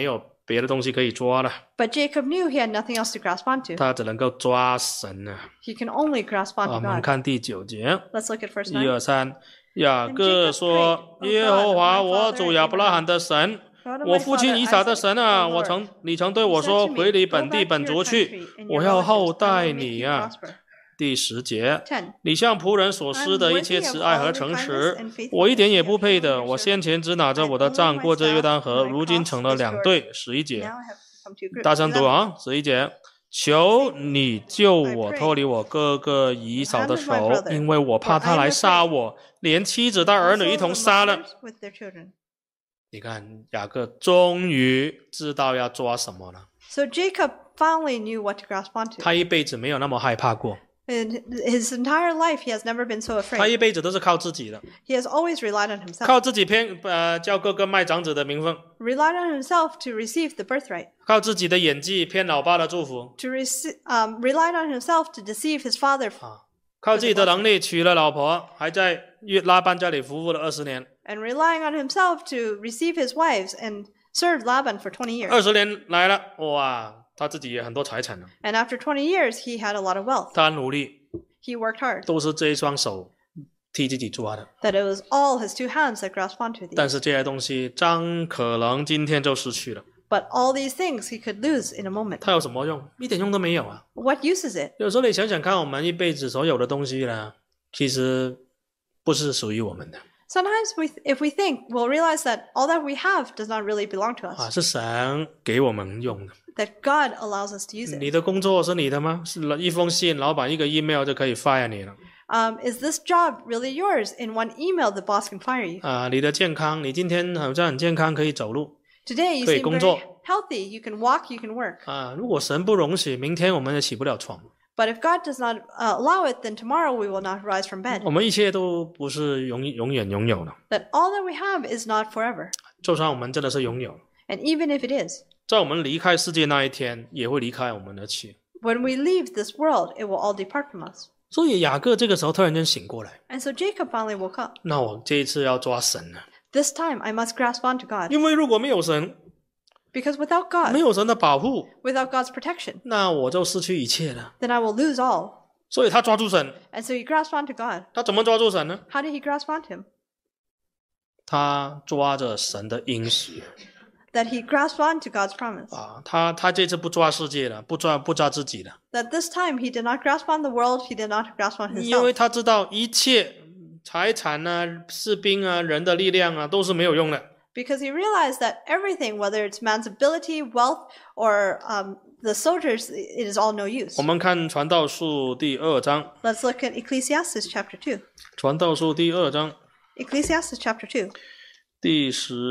别的东西可以抓了。 But Jacob knew he had nothing else to grasp onto. 他只能够抓神啊。 He can only grasp 我 onto 们 God. 看第9节， Let's look at verse 1、 9. 2、3。雅各说：“耶和华我主亚伯拉罕的神，我父亲以撒的神啊，你曾对我说，回你本地本族去，我要厚待你啊。” 第10节，你向仆人所施的一切慈爱和诚实，我一点也不配的。我先前只拿着我的杖过这约旦河，如今成了2对。11节，大声读啊！11节，求你救我脱离我哥哥以扫的手，因为我怕他来杀我，连妻子带儿女一同杀了。你看，雅各终于知道要抓什么了。 So Jacob finally knew what to grasp onto. 他一辈子没有那么害怕过。 In his entire life, he has never been so 他一 afraid. 辈子都是靠自己的， He has always relied on himself. 靠自己叫哥哥卖长子的名分， Relied on himself to receive the birthright. 靠自己的演技骗老爸的祝福， To relied on himself to deceive his father. 靠自己的能力娶了老婆，还在拉班家里服务了20年。 And relying on himself to receive his wives and served Laban for 20 years. 20年来了，哇，他自己也很多财产了。 And after 20 years, he had a lot of wealth. 他努力， He worked hard. 都是这一双手替自己抓的。 That it was all his 2 hands that grasped onto 但 these. 是这些东西，张可能今天就失去了。 But all these things he could lose in a moment. 它有什么用？一点用都没有啊！ What use is it? 有时候你想想看，我们一辈子所有的东西呢，其实不是属于我们的。 Sometimes if we think, we'll realize that all that we have does not really belong to us. 是神给我们用的。 That God allows us to use it. 你的工作是你的吗？是一封信，老板一个 email 就可以 fire 你了。 Is this job really yours? In one email, the boss can fire you. 你的健康，你今天好像很健康，可以走路。 Today, you 可以 seem 工 very 作。 healthy. You can walk, you can work. 如果神不容许，明天我们也起不了床。 But if God does not allow it, then tomorrow we will not rise from bed. 我们一切都不是永远拥有的。 That all that we have is not forever. 就算我们真的是拥有， And even if it is, 在我们离开世界那一天，也会离开我们而去。 when we leave this world, it will all depart from us. 所以雅各这个时候突然间醒过来， And so Jacob finally woke up. 那我这一次要抓神了， This time I must grasp onto God. 因为如果没有神， Because without God, 没有神的保护， without God's protection, 那我就失去一切了。 then I will lose all. 所以他抓住神， And so he grasped onto God. 他怎么抓住神呢？ How did he grasp onto him? 他抓着神的应许。 That he grasped onto God's promise. 他这次不抓世界了，不抓自己了， That this time he did not grasp on the world, he did not grasp on 因为 himself. 他知道一切财产啊、士兵啊、人的力量啊，都是没有用的。 Because he realized that everything, whether it's man's ability, wealth, or the soldiers, it is all no use. 我们看传道书第2章， Let's look at Ecclesiastes chapter 2. 传道书第2章 Ecclesiastes chapter 2, 第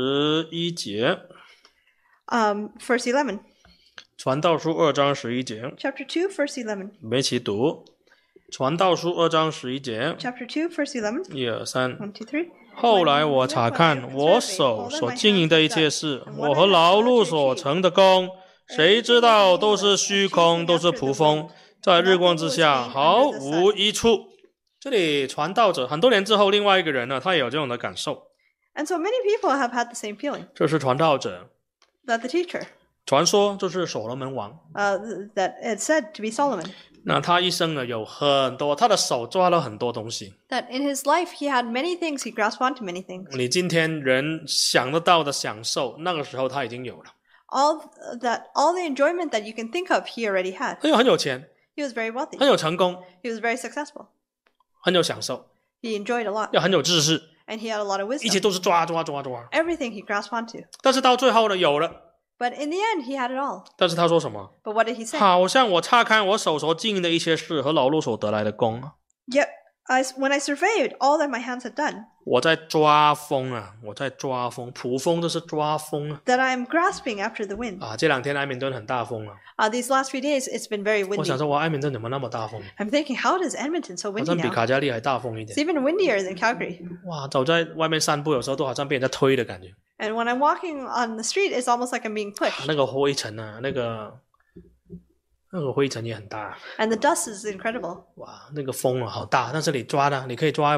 11节， verse 11. 传道书2章11节， Chapter 2, verse 11. 我们一起读。传道书2章11节， Chapter 2, verse 11. 1、2、3。 1, 2, 3. 后来我查看我手所经营的一切事，我和劳碌所成的功，谁知道都是虚空，都是蒲风，在日光之下毫无益处。这里传道者很多年之后，另外一个人呢，他也有这种的感受。 And so many people have had the same feeling. 这是传道者， That the teacher, 传说就是所罗门王。 that it said to be Solomon, 那他一生呢有很多，他的手抓了很多东西。 that in his life he had many things, he grasped onto many things. 你今天人想得到的享受，那个时候他已经有了。 All the enjoyment that you can think of, he already had. 很有钱， He was very wealthy. 很有成功， He was very successful. 很有享受， He enjoyed a lot. 又很有知识， And he had a lot of 一切 wisdom. 都是抓。 Everything he grasped onto. 但是到最后呢，有了。 But in the end, he had it all. 但是他说什么？ But what did he say? 好像我查看我手所经营的一些事和劳碌所得来的功， Yet, when I surveyed all that my hands had done, 我在抓风啊，我在抓风，普风都是抓风啊。 that I am grasping after the wind. 这2天埃明顿很大风啊， These last few days, it's been very 我 windy. 想说，哇，埃明顿怎么那么大风？ I'm thinking, how does Edmonton so 好 windy 像比 now? 卡加利还大风一 It's 点。 even windier than Calgary. 哇，走在外面散步，有时候都好像被人家推的感觉。 And when I'm walking on the street, it's almost like I'm being pushed. 那个灰尘啊，那个灰尘也很大。 And the dust is incredible. 哇，那个风啊，好大。但是你抓的，你可以抓一把吗？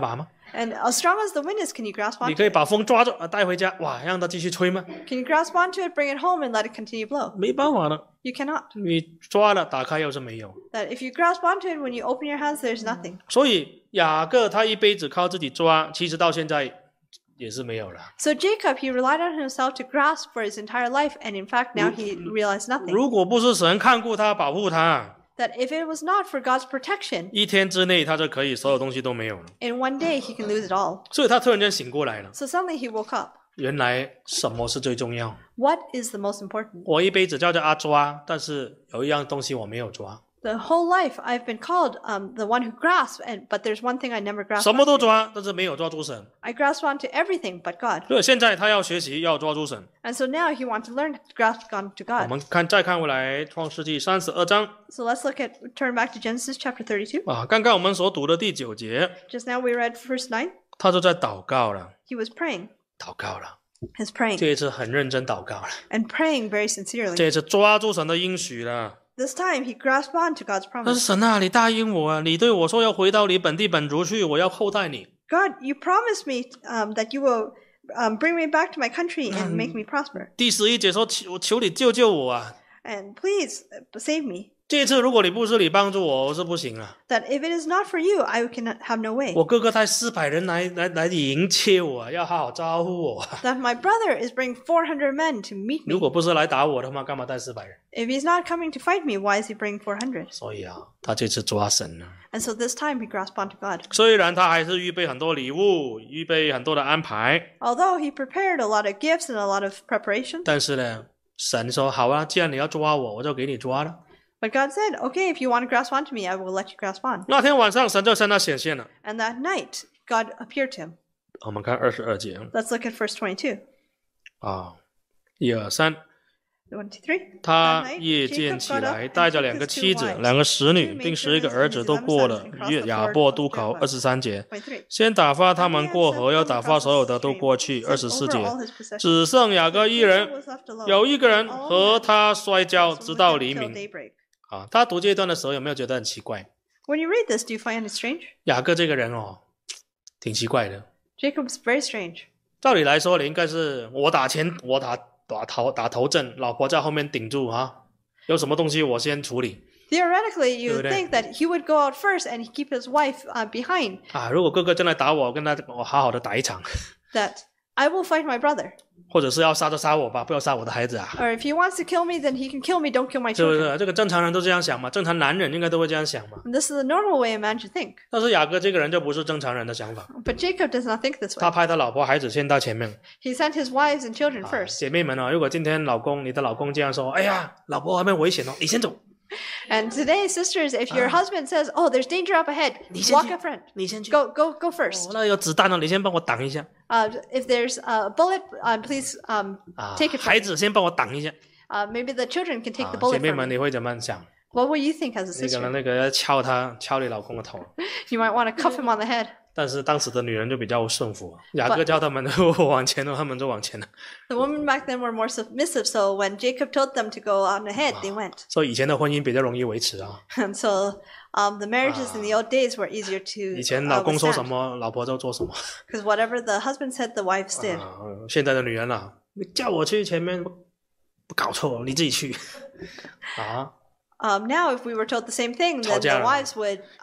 And as strong as the wind is, can you grasp 你 onto 可以 it? 把风抓住带回家，哇，让它继续吹吗？ Can you grasp onto it, bring it home, and let it continue blow? 没办法的， You cannot. 你抓了打开又是没有。 That if you grasp onto it, when you open your hands, there's nothing. 所以雅各他一辈子靠自己抓，其实到现在也是没有了。 So Jacob, he relied on himself to grasp for his entire life, and in fact, now he realized nothing. 如果不是神看顾他、保护他， That if it was not for God's protection, 一天之内他就可以所有东西都没有了。 in one day he can lose it all. 所以他突然间醒过来了， So suddenly he woke up. 原来什么是最重要？ What is the most important? 我一辈子叫阿抓，但是有一样东西我没有抓， The whole life I've been called the one who grasps, but there's one thing I never grasp 什么都 onto. 抓，但是没有抓住神。 I grasp onto everything but God. 所以现在他要学习，要抓住神。 And so now he wants to learn to grasp onto 我 God. 们再看回来创世纪32章 So let's turn back to Genesis chapter 32. 啊，刚刚我们所读的第9节， Just now we read verse 9. 他就在祷告了， He was praying. 祷告了， He's praying. 这一次很认真祷告了， And praying very sincerely. 这一次抓住神的应许了。 This time he grasped onto God's 但是 promise. 神啊，你答应我啊，你对我说要回到你本地本族去，我要厚待你。 God, you promised me that you will bring me back to my country and make me prosper. 第11节说，我求你救救我啊！ And please save me. 这一次如果你不是你帮助我，我是不行啊。 That if it is not for you, I can have no way. 我哥哥带400人来迎接我啊，要好好招呼我啊。 That my brother is bringing 400 men to meet 如 me. 果不是来打我的话，干嘛带400人？ If he's not coming to fight me, why is he bringing 400? 所以啊，他这次抓神了。 And so this time he grasped onto God. 虽然他还是预备很多礼物，预备很多的安排， Although he prepared a lot of gifts and a lot of preparation, 但是呢，神说好啊，既然你要抓我，我就给你抓了。 but God said, okay, if you want to grasp onto me, I will let you grasp on. 那天晚上，神就向他显现了。 And that night, God appeared to him. 我们看22节 Let's look at verse 22. 啊，1、2、3。 1, 2, 3. 他夜间起来，带着2个妻子、2个使女，并11个儿子，都过了雅博渡口。23节， 23. 先打发他们过河，又打发所有的都过去。24节，只剩雅各一人，有一个人和他摔跤，直到黎明。啊，他读这一段的时候，有没有觉得很奇怪？ When you read this, do you find it strange? 雅各这个人哦，挺奇怪的。 Jacob's very strange. 照理来说，你应该是我打头阵，老婆在后面顶住啊。有什么东西我先处理。 Theoretically, you would 对不对？ think that he would go out first and keep his wife behind. 啊，如果哥哥真来打我，跟他我好好的打一场， That I will fight my brother. 或者是要杀就杀我吧，不要杀我的孩子啊， Or if he wants to kill me, then he can kill me. Don't kill my 是不 children. 是？这个正常人都这样想嘛，正常男人应该都会这样想嘛。 And this is the normal way a man should think. 但是雅各这个人就不是正常人的想法， But Jacob does not think this 他 way. 派他老婆孩子先到前面。 He sent his wives and children first. 姐妹们啊，如果今天你的老公这样说，哎呀，老婆外面危险哦，你先走， And today, sisters, if your husband says, "Oh, there's danger up ahead," 你先 walk 去 up front. 你先去。 Go first. 哦，那有子弹了，你先帮我挡一下 If there's a bullet, please 啊 take it. 孩子先帮我挡一下。 Maybe the children can take the 啊 bullet 姐妹 from 们， me. 你会怎么想？ What will you think as a 那个 sister? 那个要敲你老公的头。 You might want to cuff him on the head. 但是当时的女人就比较顺服，雅各叫他们往前了，他们就往前了。 The women back then were more submissive, so when Jacob told them to go on ahead, they went. 所以以前的婚姻比较容易维持啊。 And so the marriages in the old days were easier 以 to 前老公说什 withstand. 么，老婆就做什么。 Because whatever the husband said, the wives did. 啊，现在的女人啊，你叫我去前面，不搞错，你自己去。啊， Now, if we were told the same thing, then 吵架 the 了。 wives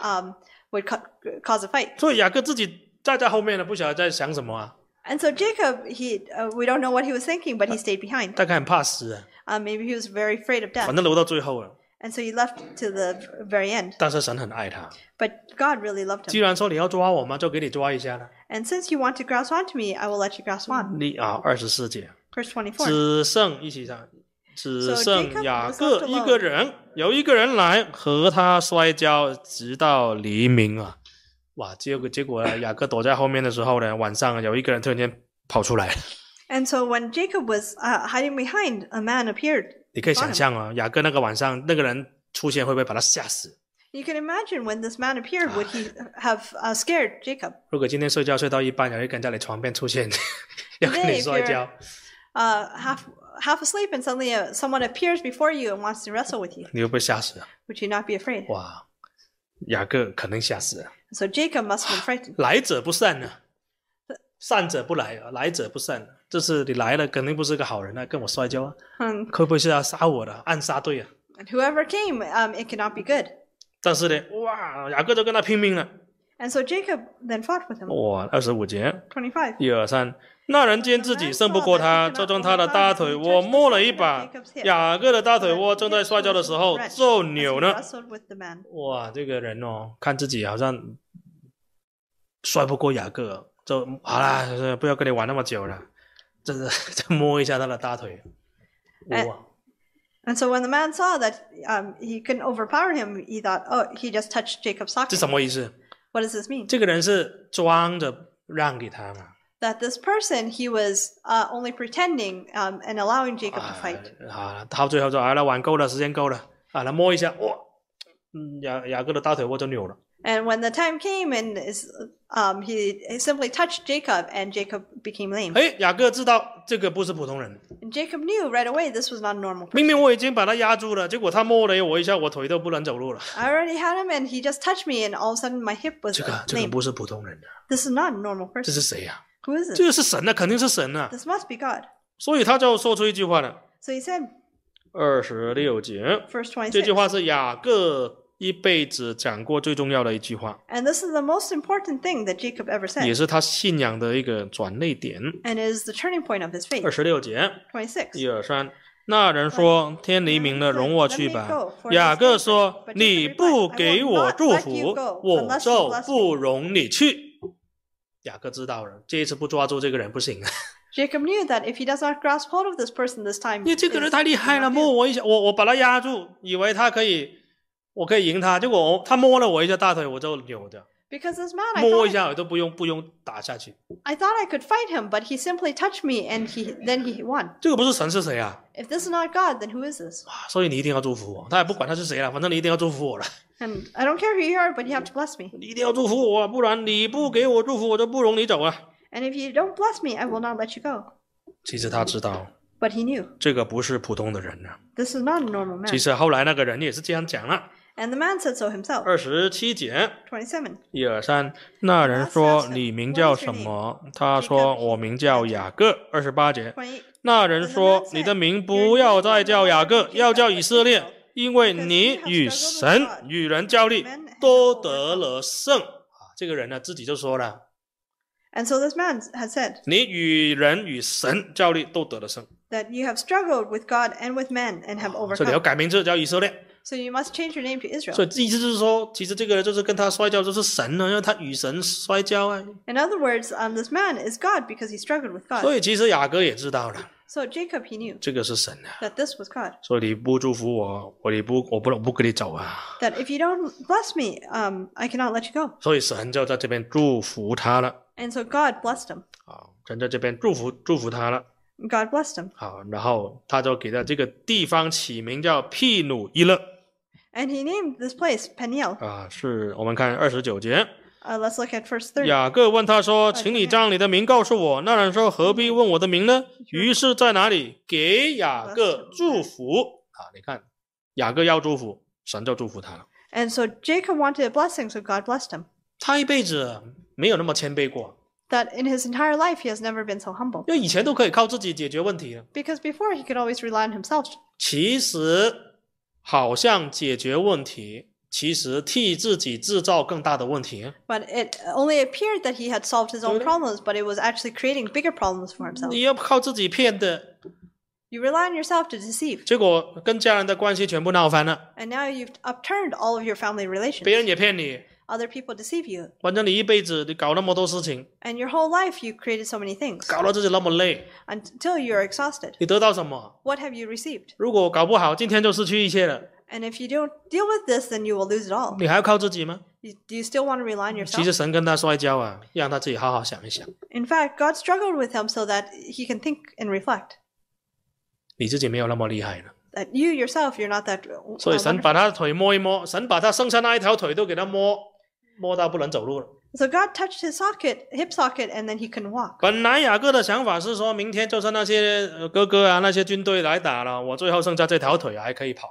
would cause a fight. 所以雅各自己站在后面呢，不晓得在想什么啊， And so Jacob, we don't know what he was thinking, but he stayed behind. 大概很怕死啊， Maybe he was very afraid of 反 death. 正留到最后了。 And so he left to the very end. 但是神很爱他， But God really loved 既 him. 然说你要抓我嘛，就给你抓一下了。 And since you want to grasp onto me, I will let you grasp on. 24节， Verse 24. 只剩一起唱，只剩 Jacob 雅 was 各 left 一个人，有一个人来和他摔跤，直到黎明啊！哇，结果呢，雅各躲在后面的时候呢，晚上有一个人突然间跑出来了。 And so when Jacob was hiding behind, a man appeared. 你可以想象啊，雅各那个晚上那个人出现，会不会把他吓死？ You can imagine when this man appeared, would he have scared Jacob? 如果今天睡觉睡到一半，有一个人在你床边出现，要跟你摔跤， Half asleep and suddenly someone appears before you and wants to wrestle with you. 你会不会吓死啊？ Would you not be afraid? 哇！ 雅各肯定吓死了。 So Jacob must have been frightened. 来者不善呢，善者不来，来者不善。这次你来了，肯定不是个好人啊，跟我摔跤啊，会不会是要杀我的暗杀队啊？ And whoever came, it cannot be good. 但是呢，哇，雅各就跟他拼命了。 And so Jacob then fought with him. 哇，25节 25. 1、2、3，那人见自己胜不过他，就将他的大腿窝摸了一把。雅各的大腿窝正在摔跤的时候就扭呢。哇，这个人哦，看自己好像摔不过雅各，就好啦，不要跟你玩那么久了，这摸一下他的大腿。哇。 And so when the man saw that he couldn't overpower him, he thought, oh, he just touched Jacob's socket. 这什么意思？ What does this mean? 这个人是装着让给他嘛。 That this person, he was only pretending and allowing Jacob to fight. 好，到最后就好了，玩够了，时间够了，好了，摸一下，哇，雅各的大腿窝就扭了。 And when the time came, and he simply touched Jacob, and Jacob became lame. 哎，雅各知道这个不是普通人。 And Jacob knew right away this was not a normal person. 明明我已经把他压住了，结果他摸了我一下，我腿都不能走路了。 I already had him, and he just touched me, and all of a sudden my hip was 这个 lame. 不是普通人的。 This is not a normal 这 person. 是谁呀？ Who is 这 it? 个是神啊，肯定是神啊。 This must be God. 所以他就说出一句话了。 So he said, 26节， verse 这句 26. 话是雅各一辈子讲过最重要的一句话， And this is the most important thing that Jacob ever 也 said, 是他信仰的一个转捩点。 and it is the turning point of his faith. 26节， 26. 1、2、3，那人说：“天黎明了，容我去吧。”雅各说：“你不给我祝福，我就不容你去。”雅各知道了，这一次不抓住这个人不行。 Jacob knew that if he does not grasp hold of this person this time, 因为这个人太厉害了，摸我一下，我把他压住，以为他可以，我可以赢他，结果他摸了我一下大腿，我就扭掉。 because this man, 摸一下我都不用打下去。 I thought I could fight him, but he simply touched me, and then he won. 这个不是神是谁啊？ If this is not God, then who is this? 哇，所以你一定要祝福我，他也不管他是谁了，反正你一定要祝福我了。 And I don't care who you are, but you have to bless me. 你一定要祝福我，不然你不给我祝福，我就不容你走啊。 And if you don't bless me, I will not let you go. 其实他知道， But he knew 这个不是普通的人啊。 this is not a normal man. 其实后来那个人也是这样讲了。 And the man said so himself. 27节， 27. 1、2、3，那人说：“你名叫什么？”他说：“我名叫雅各。”28节， 28. 那人说：“你的名不要再叫雅各，要叫以色列，因为你与神与人较力，都得了胜。”啊，这个人呢自己就说了。 And so this man has said 你与人与神较力都得了胜， that you have struggled with God and with men and have 所以你要 overcome. 改名字叫以色列。 So you must change your name to 所 Israel. 以意思就是说，其实这个人就是跟他摔跤就是神呢，因为他与神摔跤啊。 In other words, this man is God because he struggled with 所 God. 以其实雅各也知道了， So Jacob, he knew 这个是神啊。 that this was God. 所以你不祝福我，我不跟你走啊。 That if you don't bless me, I cannot let you go. 所以神就在这边祝福他了。 And so God blessed him. 好，神在这边祝福他了。 God blessed him. 好，然后他就给他这个地方起名叫毗努伊勒 And he named this place Peniel. 啊，是我们看29节。 Let's look at verse 30. 雅各问他说：“请你将你的名告诉我。”那人说：“何必问我的名呢？”于是在哪里给雅各祝福啊？你看，雅各要祝福，神就祝福他了。 And so Jacob wanted a blessing, so God blessed him. 他一辈子没有那么谦卑过， That in his entire life he has never been so humble. 因为以前都可以靠自己解决问题了。 Because before he could always rely on himself. 其实好像解决问题，其实替自己制造更大的问题。 But it only appeared that he had solved his own problems, but it was actually creating bigger problems for himself. 你要靠自己骗的， You rely on yourself to deceive. 结果跟家人的关系全部闹翻了， And now you've upturned all of your family 别 relations. 人也骗你， Other people deceive you. 反正你一辈子你搞那么多事情， And your whole life you created so many things. 搞到自己那么累， Until you're exhausted. 你得到什么？ What have you received? 如果搞不好，今天就失去一切了， And if you don't deal with this, then you will lose it all. 你还要靠自己吗？ Do you still want to rely on 其 yourself? 实神跟他摔跤啊，让他自己好好想一想， In fact, God struggled with him so that he can think and reflect. 你自己没有那么厉害了。 That you yourself, you're not that 所以神 wonderful. 把他腿摸一摸，神把他剩下那一条腿都给他摸到不能走路了。 So God touched his hip socket, and then he couldn't walk. 本来雅各的想法是说，明天就算那些哥哥啊、那些军队来打了，我最后剩下这条腿还可以跑啊。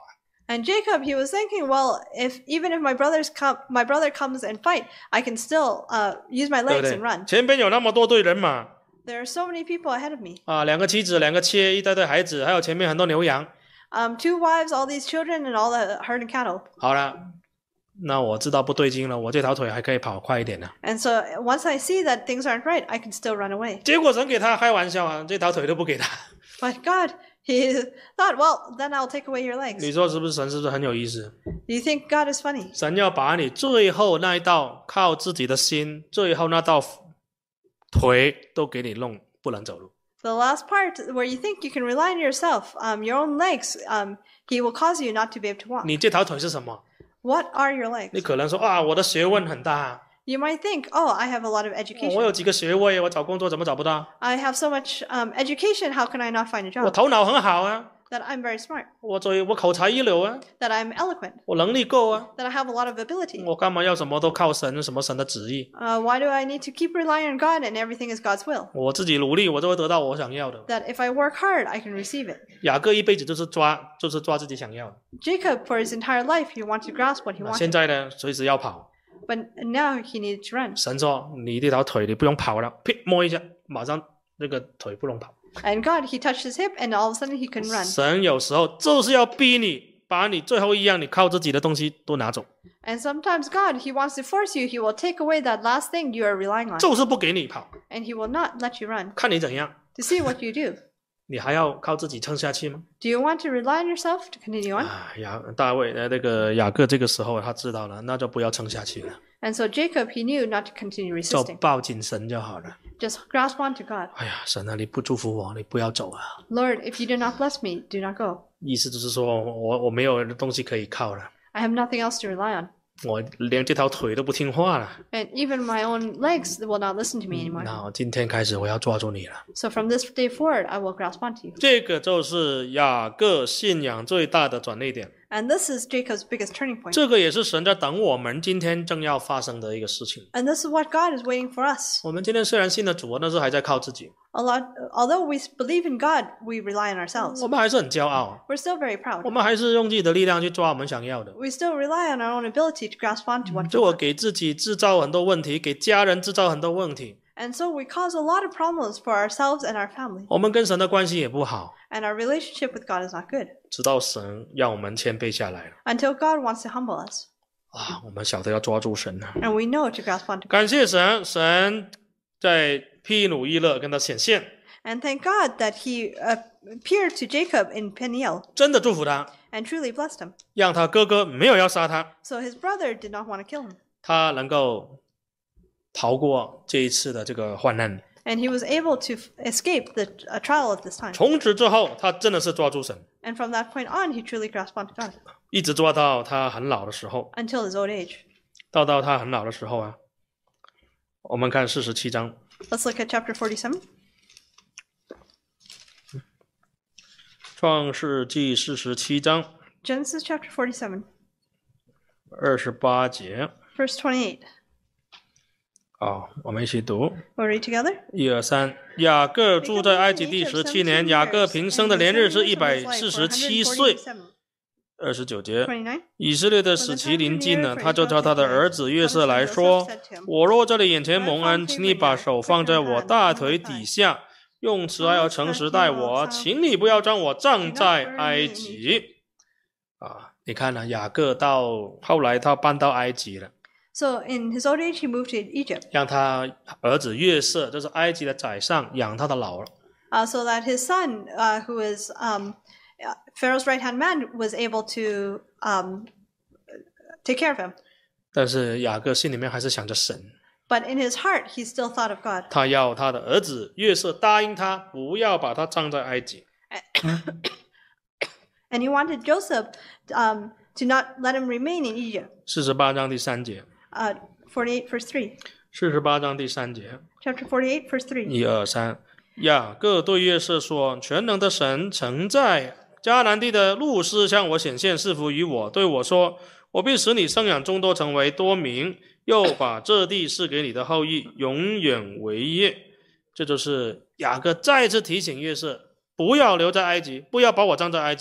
And Jacob, he was thinking, well, even if my brother comes and fight, I can still use my 对不 legs 对 and run. 前边有那么多队人马 There are so many people ahead of me. 啊，2个妻子，2个妾，一大堆孩子，还有前面很多牛羊。 2 wives, all these children, and all the herd and cattle. 好了，那我知道不对劲了，我这条腿还可以跑快一点呢。 And so once I see that things aren't right, I can still run away. 结果神给他开玩笑啊，这条腿都不给他。 But God, he thought, well, then I'll take away your legs. 你说是不是？神是不是很有意思？ Do you think God is funny? 神要把你最后那一道靠自己的心，最后那道腿都给你弄不能走路。 The last part where you think you can rely on yourself, your own legs, he will cause you not to be able to walk. 你这条腿是什么？ What are your 你 legs? 可能说啊，我的学问很大， You might think, oh, I have a lot of 我 education. 有几个学位，我找工作怎么找不到？ I have so much education, how can I not find a 我 job? 头脑很好啊， That I'm very smart, 我口才一流啊， that I'm eloquent, 我能力够啊， that I have a lot of ability. 我干嘛要什么都靠神？什么神的旨意？ Why do I need to keep relying on God and everything is God's will? 我自己努力，我就会得到我想要的。 That if I work hard, I can receive it. 雅各一辈子就是抓自己想要的。 Jacob, for his entire life, he wanted to grasp what he 那现 wanted. 在呢，随时要跑。 But now he needed to run. 神说：“你这条腿你不用跑了，啪摸一下，马上那个腿不能跑。” And God, he touched his hip, and all of a sudden he can run. 神有时候就是要逼你，把你最后一样你靠自己的东西都拿走， And sometimes God, he wants to force you. He will take away that last thing you are relying on. 就是不给你跑， And he will not let you run 看你怎样。 to see what you do. 你还要靠自己撑下去吗？ Do you want to rely on yourself to continue on? 啊，大卫那个雅各这个时候他知道了，那就不要撑下去了， And so Jacob, he knew not to continue 就 resisting. 抱紧神就好了。 Just grasp onto God. 哎呀，神啊，你不祝福我，你不要走啊！ Lord, if you do not bless me, do not go. 意思就是说我没有东西可以靠了， I have nothing else to rely on. 我连这条腿都不听话了。 And even my own legs will not listen to me anymore. 那我今天开始我要抓住你了。 So from this day forward, I will grasp onto you. 这个就是雅各信仰最大的转捩点。 And this is Jacob's biggest turning point. 这个也是神在等我们今天正要发生的一个事情。 And this is what God is waiting for us. 我们今天虽然信了主，但是还在靠自己， Although we believe in God, we rely on ourselves. 我们还是很骄傲， We're still very 我 proud. 们还是用自己的力量去抓我们想要的。 We still rely on our own ability to grasp onto what we 就我 want. 给自己制造很多问题，给家人制造很多问题， And so we cause a lot of problems for ourselves and our family. 我们跟神的关系也不好， And our relationship with God is not good. 直到神让我们谦卑下来了 Until God wants to humble us. 啊！我们晓得要抓住神了。 And we know to grasp onto God. 感谢神，神在毗努伊勒跟他显现， And thank God that he appeared to Jacob in Peniel 真的祝福他， and truly blessed him. 让他哥哥没有要杀他， So his brother did not want to kill him. 他能够逃过这一次的这个患难。 And he was able to escape the trial of this time. 从此之后，他真的是抓住神， And from that point on, he truly grasped onto God 一直抓到他很老的时候。 until his old age. 到他很老的时候啊，我们看47章， Let's look at chapter 47. 创世纪47章 Genesis chapter 47, 28节。 verse 28. 好，我们一起读。 We'll read together. 1、2、3。雅各住在埃及地17年，雅各平生的年日是147岁。29节， 29. 以色列的死期临近了，他就叫他的儿子约瑟来说：“我若在你眼前蒙恩，请你把手放在我大腿底下，用慈爱和诚实待我，请你不要将我葬在埃及。”啊，你看了雅各到后来他搬到埃及了， So in his old age, he moved to Egypt, 让他儿子约瑟，就是埃及的宰相，养他的老了。 so that his son, who is Pharaoh's right-hand man, was able to take care of him. 但是雅各心里面还是想着神， But in his heart, he still thought of God. 他要他的儿子约瑟答应他，不要把他葬在埃及。 And he wanted Joseph to not let him remain in Egypt. 48章第3节， 48 verse 3. 48章第3节， Chapter 48 verse 3. 1、2、3。雅各对约瑟说：“全能的神曾在迦南地的路斯向我显现，赐福于我，对我说：我必使你生养众多，成为多民，又把这地赐给你的后裔，永远为业。”这就是雅各再次提醒约瑟，不要留在埃及，不要把我葬在埃及。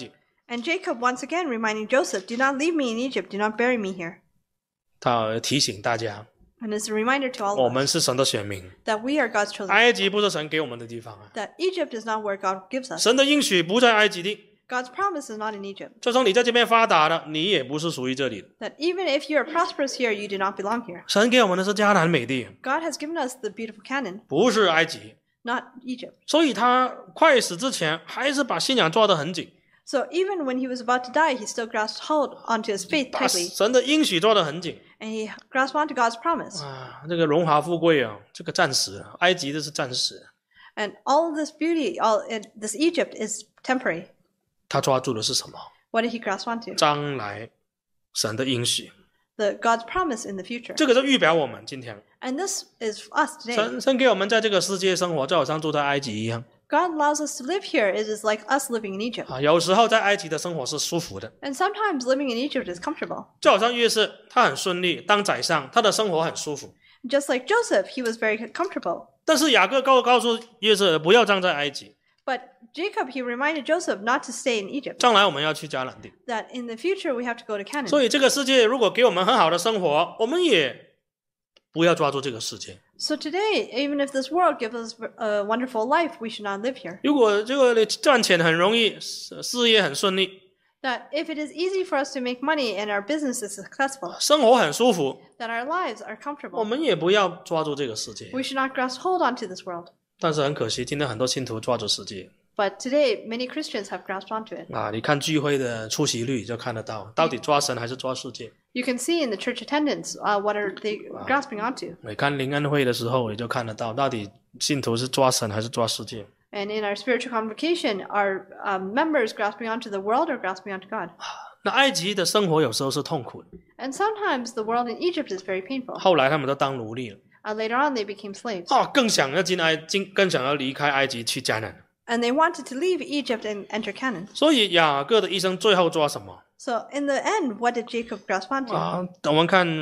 And Jacob once again reminding Joseph, do not leave me in Egypt, do not bury me here. 他提醒大家， And it's a reminder to all 我 of 们 us 是神的选民， that we are God's chosen. 埃及不是神给我们的地方啊， That Egypt is not where God gives us. 神的应许不在埃及地， God's promise is not in Egypt. 就算你在这边发达了，你也不是属于这里的。 That even if you are prosperous here, you do not belong here. 神给我们的是迦南美地， God has given us the beautiful Canaan, 不是埃及， not Egypt. 所以他快死之前还是把信仰抓得很紧， So even when he was about to die, he still grasped hold onto his faith 把 tightly, 神的应许抓得很紧 and he grasped onto God's promise. 啊！这个荣华富贵啊，这个暂时，埃及的是暂时， And all of this beauty, this Egypt is temporary. 他抓住的是什么？ What did he grasp onto? 将来神的应许， God's promise in the future. 这个就预表我们今天， And this is us today. 神给我们在这个世界生活，就好像住在埃及一样 God allows us to live here. It is like us living in Egypt. 啊。有时候在埃及的生活是舒服的， And sometimes living in Egypt is comfortable. 就好像约瑟，他很顺利当宰相，他的生活很舒服。 Just like Joseph, he was very comfortable. 但是雅各告诉约瑟不要站在埃及， But Jacob, he reminded Joseph not to stay in Egypt. 将来我们要去迦南地。 That in the future we have to go to Canaan. 所以这个世界如果给我们很好的生活，我们也不要抓住这个世界。 So today, even if this world gives us a wonderful life, we should not live here. 如果这个赚钱很容易，事业很顺利， That if it is easy for us to make money and our business is successful, 生活很舒服， that our lives are 我 comfortable, 们也不要抓住这个世界。 we should not grasp hold onto this world. 但是很可惜，今天很多信徒抓住世界 But today, many Christians have grasped onto it. 啊！你看聚会的出席率就看得到，到底抓神还是抓世界？ You can see in the church attendance what are they grasping onto. 你看灵恩会的时候，你就看得到，到底信徒是抓神还是抓世界？ And in our spiritual convocation, are members grasping onto the world or grasping onto God? 那埃及的生活有时候是痛苦的， And sometimes the world in Egypt is very painful. 后来他们都当奴隶了 Later on, they became slaves. 啊，更想要更想要离开埃及去迦南。 And they wanted to leave Egypt and enter Canaan. 所以雅各的一生最后抓什么 So in the end, what did Jacob grasp onto? 啊？我们看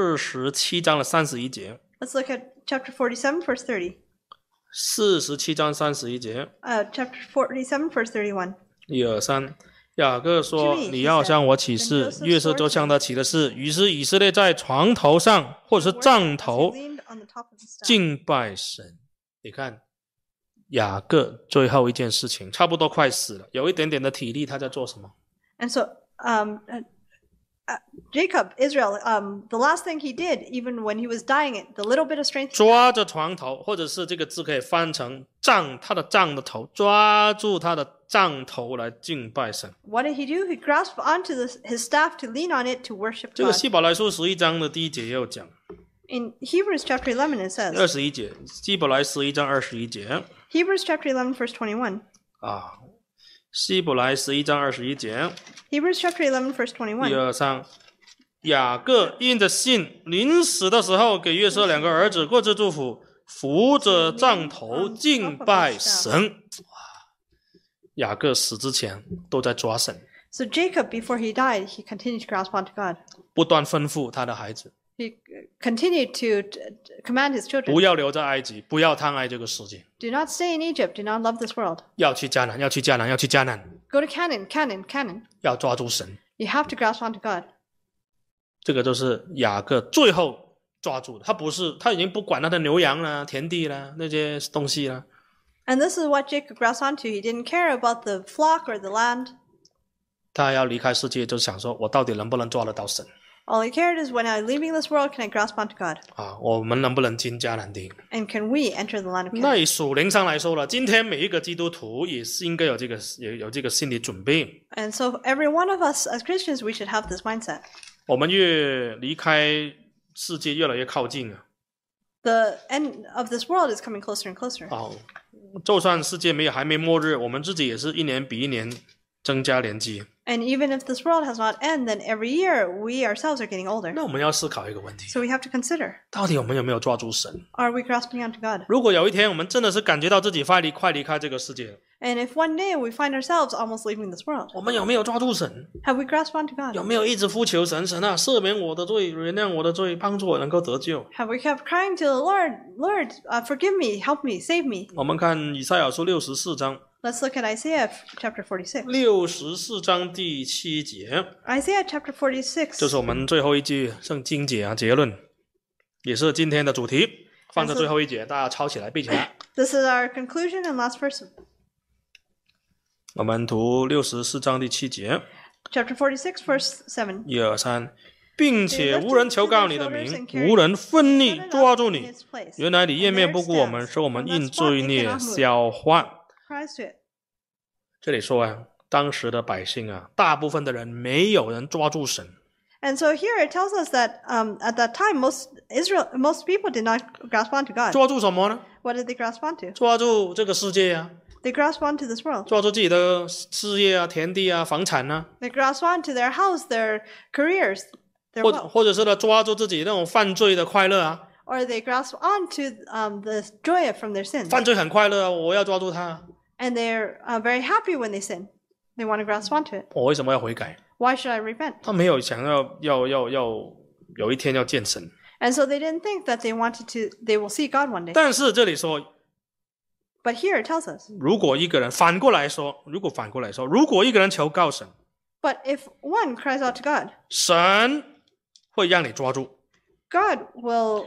47章的31节， Let's look at chapter 47, verse 30. 47章31节， Chapter 47, verse 31. 1、2、3。雅各说：“你要向我起誓。”约瑟就向他起了誓。于是以色列在床头上，或者是帐头 He leaned on the top of the staff. 敬拜神。你看，雅各最后一件事情，差不多快死了，有一点点的体力，他在做什么？ And so Jacob, Israel, the last thing he did, even when he was dying, the little bit of strength, 抓着床头，或者是这个字可以翻成杖，他的杖的头，抓住他的杖头来敬拜神。 what did he do? He grasped onto his staff to lean on it to worship 这个 God. 希伯来书11章的第1节也有讲， In Hebrews chapter 11, it says, 21节，希伯来11章21节 Hebrews chapter 11, verse 21. 啊，希伯来11章21节， Hebrews chapter 11, verse 1、 21. 2、3。雅各因着信，临死的时候给约瑟2个儿子各自祝福，扶着杖头敬拜神。雅各死之前都在抓神， So Jacob, before he died, he continued to grasp onto God. 不断吩咐他的孩子， He continued to command his 不 children, 要留在埃及，不要贪爱这个世界， do not stay in Egypt, do not love this world. 要去迦南，要去迦南，要去迦南， Go to Canaan, Canaan, Canaan. 要抓住神。 You have to grasp onto God. 这个就是雅各最后抓住的，他已经不管他的牛羊啦、田地啦那些东西啦， And this is what Jacob grasped onto. He didn't care about the flock or the land. 他要离开世界，就想说我到底能不能抓得到神 All he cared is when I'm leaving this world, can I grasp onto God? 啊？我们能不能进迦南地？ And can we enter the land of 那 Canaan? 以属灵上来说了，今天每一个基督徒也是应该有这个心理准备。 And so every one of us as Christians, we should have this mindset. 我们越离开世界，越来越靠近啊！ The end of this world is coming closer and closer. 哦，就算世界还没末日，我们自己也是一年比一年增加年纪。 And even if this world has not ended, then every year we ourselves are getting older. 那我们要思考一个问题： So we have to consider, 到底我们有没有抓住神？ are we grasping onto God? 如果有一天我们真的是感觉到自己快离开这个世界， And if one day we find ourselves almost leaving this world, 我们有没有抓住神？ have we grasped onto God? 有没有一直呼求神？神啊，赦免我的罪，原谅我的罪，帮助我能够得救？ Have we kept crying to the Lord, Lord, forgive me, help me, save me? 我们看以赛亚书64章 Let's look at Isaiah chapter 46. 64章第7节 Isaiah chapter 46. 这是我们最后一句圣经节啊，结论，也是今天的主题，放在最后一节，大家抄起来背起来。 This is our conclusion and last verse. 我们读64章第7节 Chapter 46, verse 7. 1、2、3，并且无人求告你的名，无人奋力抓住你。原来你掩面不顾我们，使我们因罪孽消患。这里说啊，当时的百姓啊，大部分的人没有人抓住神。 And so here it tells us that at that time most people did not grasp onto God. 抓住什么呢？ What did they grasp onto? 抓住这个世界啊， They grasp onto this world. 抓住自己的事业啊、田地啊、房产啊， They grasp onto their house, their careers, their 或 wealth. 或者是呢，抓住自己那种犯罪的快乐啊。 Or they grasp onto the joy from their sins. 犯罪很快乐啊，我要抓住它。 And they're very happy when they sin. They want to grasp onto it. 我为什么要悔改？ Why should I repent? 他没有想要有一天要见神。 And so they didn't think that they will see God one day. 但是这里说， But here it tells us. 如果一个人反过来说，如果一个人求告神， But if one cries out to God, 神会让你抓住。 God will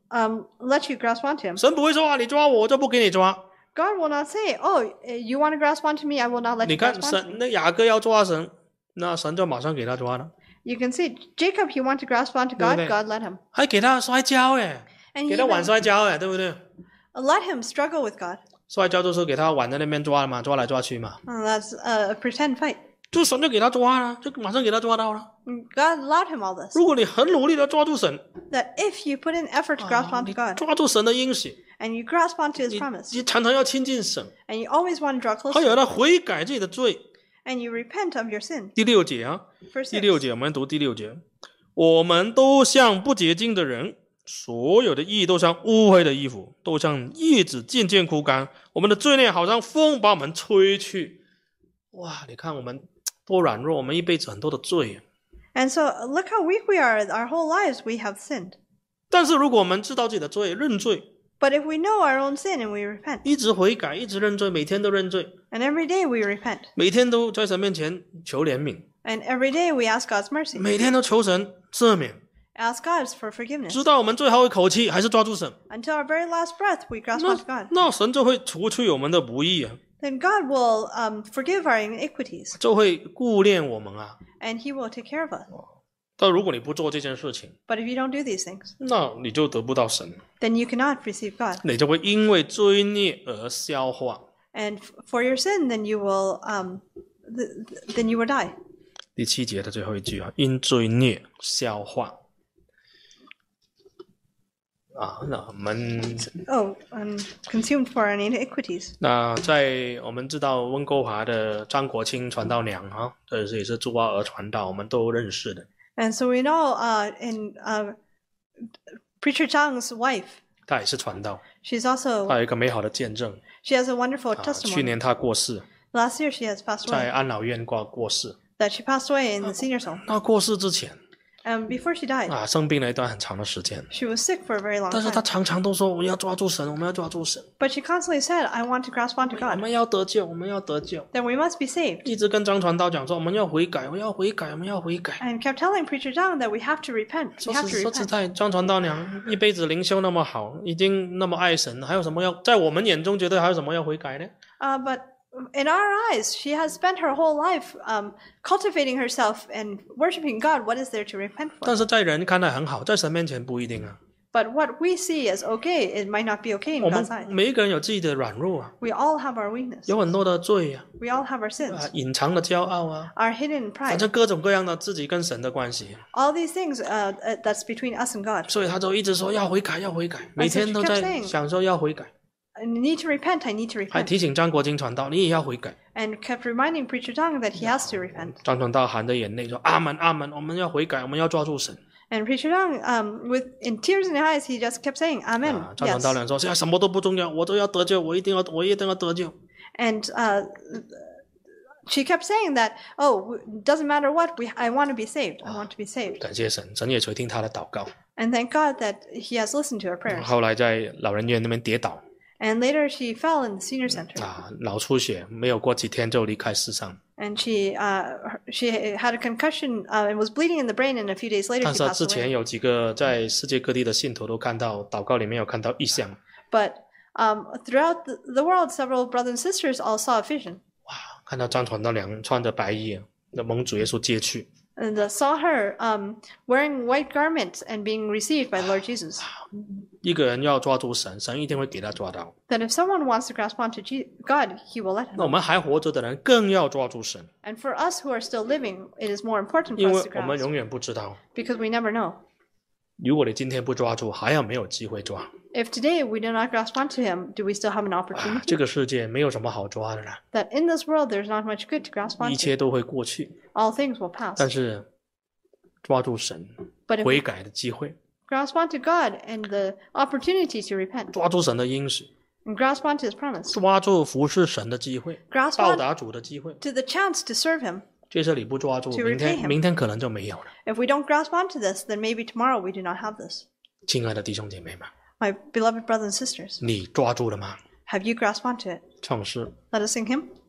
let you grasp onto him. 神不会说啊，你抓我就不给你抓。 God will not say, oh, you want to grasp onto me, I will not let 你 you 看 grasp onto 神， me. 那雅各要抓神，那神就马上给他抓了， You can see Jacob, he wanted to grasp onto God, 对不对？ God let him. 还给他摔跤哎， And 给 he 他玩 even 摔跤哎，对不对？ let him struggle with God. 摔跤就是给他玩在那边抓嘛，抓来抓去嘛， That's a pretend fight. 就神就给他抓了，就马上给他抓到了。 God allowed him all this. 如果你很努力的抓住神， That if you put in effort to grasp 你 onto God, 抓住神的应许， and you grasp onto his 你 promise, 你常常要亲近神， and you always want to draw 还 closer, 有呢，悔改自己的罪。 and you repent of your sin. 第6节啊， Verse 第 6. 6节，我们读第6节，我们都像不洁净的人，所有的义都像污秽的衣服，都像叶子渐渐枯干，我们的罪孽好像风把我们吹去。哇，你看我们多软弱，我们一辈子很多的罪。 And so look how weak we are. Our whole lives we have sinned. 但是如果我们知道自己的罪，认罪， But if we know our own sin and we repent, 一直悔改，一直认罪，每天都认罪， and every day we repent, 每天都在神面前求怜悯， and every day we ask God's mercy, 每天都求神赦免， ask God for forgiveness, 直到我们最后一口气还是抓住神， until our very last breath we grasp onto God, 那神就会除去我们的不义啊， then God will forgive our iniquities, 就会顾念我们啊。 and He will take care of us. 但如果你不做这件事情， But if you don't do these things, 那你就得不到神， then you cannot receive God. 你就会因为罪孽而消化。 And for your sin, then you will then you will die. 第7节的最后一句啊，因罪孽消化。啊，那我们 Oh, consumed for our iniquities. 那在我们知道温哥华的张国清传道娘啊，这也是朱阿娥传道，我们都认识的。 And so we know in Preacher Chang's wife, 她也是传道， she's also 她有一个美好的见证。 she has a wonderful 去 testimony. 年她过世， Last year she has passed 在 away. 安老院过世。 That she passed away in the seniors home. 那过世之前 Before she died, 啊，生病了一段很长的时间。 she was sick for a very long 但是她 time. 常常都说我们要抓住神，我们要抓住神， But she constantly said, I want to grasp onto 我 God. 们要得救，我们要得救。 That we must be saved. 一直跟张传道讲说我们要悔改，我要悔改，我们要悔改。 And kept telling Preacher Zhang that we have to repent. We 说 have 实 to 说实 repent. 在，张传道娘一辈子灵修那么好，已经那么爱神，还有什么要在我们眼中觉得还有什么要悔改呢？ But in our eyes, she has spent her whole life cultivating herself and worshiping God. What is there to repent for? 但是在人看来很好，在神面前不一定啊。 But what we see as okay, it might not be okay in 我 God's 们 eyes. 每一个人有自己的软弱啊， We all have our weakness. 有很多的罪啊， We all have our sins, 隐藏的骄傲啊， our hidden 反 pride. 正各种各样的自己跟神的关系。 All these things that's between us and God. 所以他就一直说要悔改，要悔改，每天都 kept 在 saying 想说要悔改， I need to repent, I need to 还 repent. 提醒张国清传道你也要悔改。 And kept reminding Preacher Zhang that he has to repent. 张传道含着眼泪说阿门阿门，我们要悔改，我们要抓住神。 And Preacher Zhang, in tears in his eyes, he just kept saying, Amen. 张传道 Yes. 娘说现在什么都不重要，我都要得救，我一定要得救。 And she kept saying that, oh, it doesn't matter what, I want to be saved. I want to be saved. 感谢神，神也垂听他的祷告。 And thank God that he has listened to her prayers. 后来在老人院那边跌倒， And later she fell in the senior center. 脑出血，没有过几天就离开世上。 And she had a concussion and was bleeding in the brain, and a few days later she 但是 passed 之前 away. 有几个在世界各地的信徒都看到祷告里面有看到异象。 But throughout the world, several brothers and sisters all saw a vision. 看到张传道穿着白衣，蒙主耶稣接去。 And saw her wearing white garments and being received by Lord Jesus. 一个人要抓住神，神一定会给他抓到。 That if someone wants to grasp onto God, He will let him. 那我们还活着的人更要抓住神。 And for us who are still living, it is more important 因 for 为 us to 我们 grasp. 永远不知道， Because we never know. 如果你今天不抓住，还有没有机会抓？ If today we do not grasp onto Him, do we still have an opportunity? 这个世界没有什么好抓的了， That in this world there's not much good to grasp 一 onto. 切都会过去。 All things will pass. 但是抓住神 But if 悔 we 改的机会， grasp onto God and the opportunity to repent, 抓住神的应许， and grasp onto His promise, 抓住服侍神的机会， grasp 报 onto 答主的机会。 the chance to serve Him. 这是你不抓住， To 明 repay 天 him. 明天可能就没有了。 If we don't grasp onto this, then maybe tomorrow we do not have this. 亲爱的弟兄姐妹们， My beloved brothers and sisters, 你抓住了吗？ have you grasped onto it? 唱诗。 Let us sing hymn.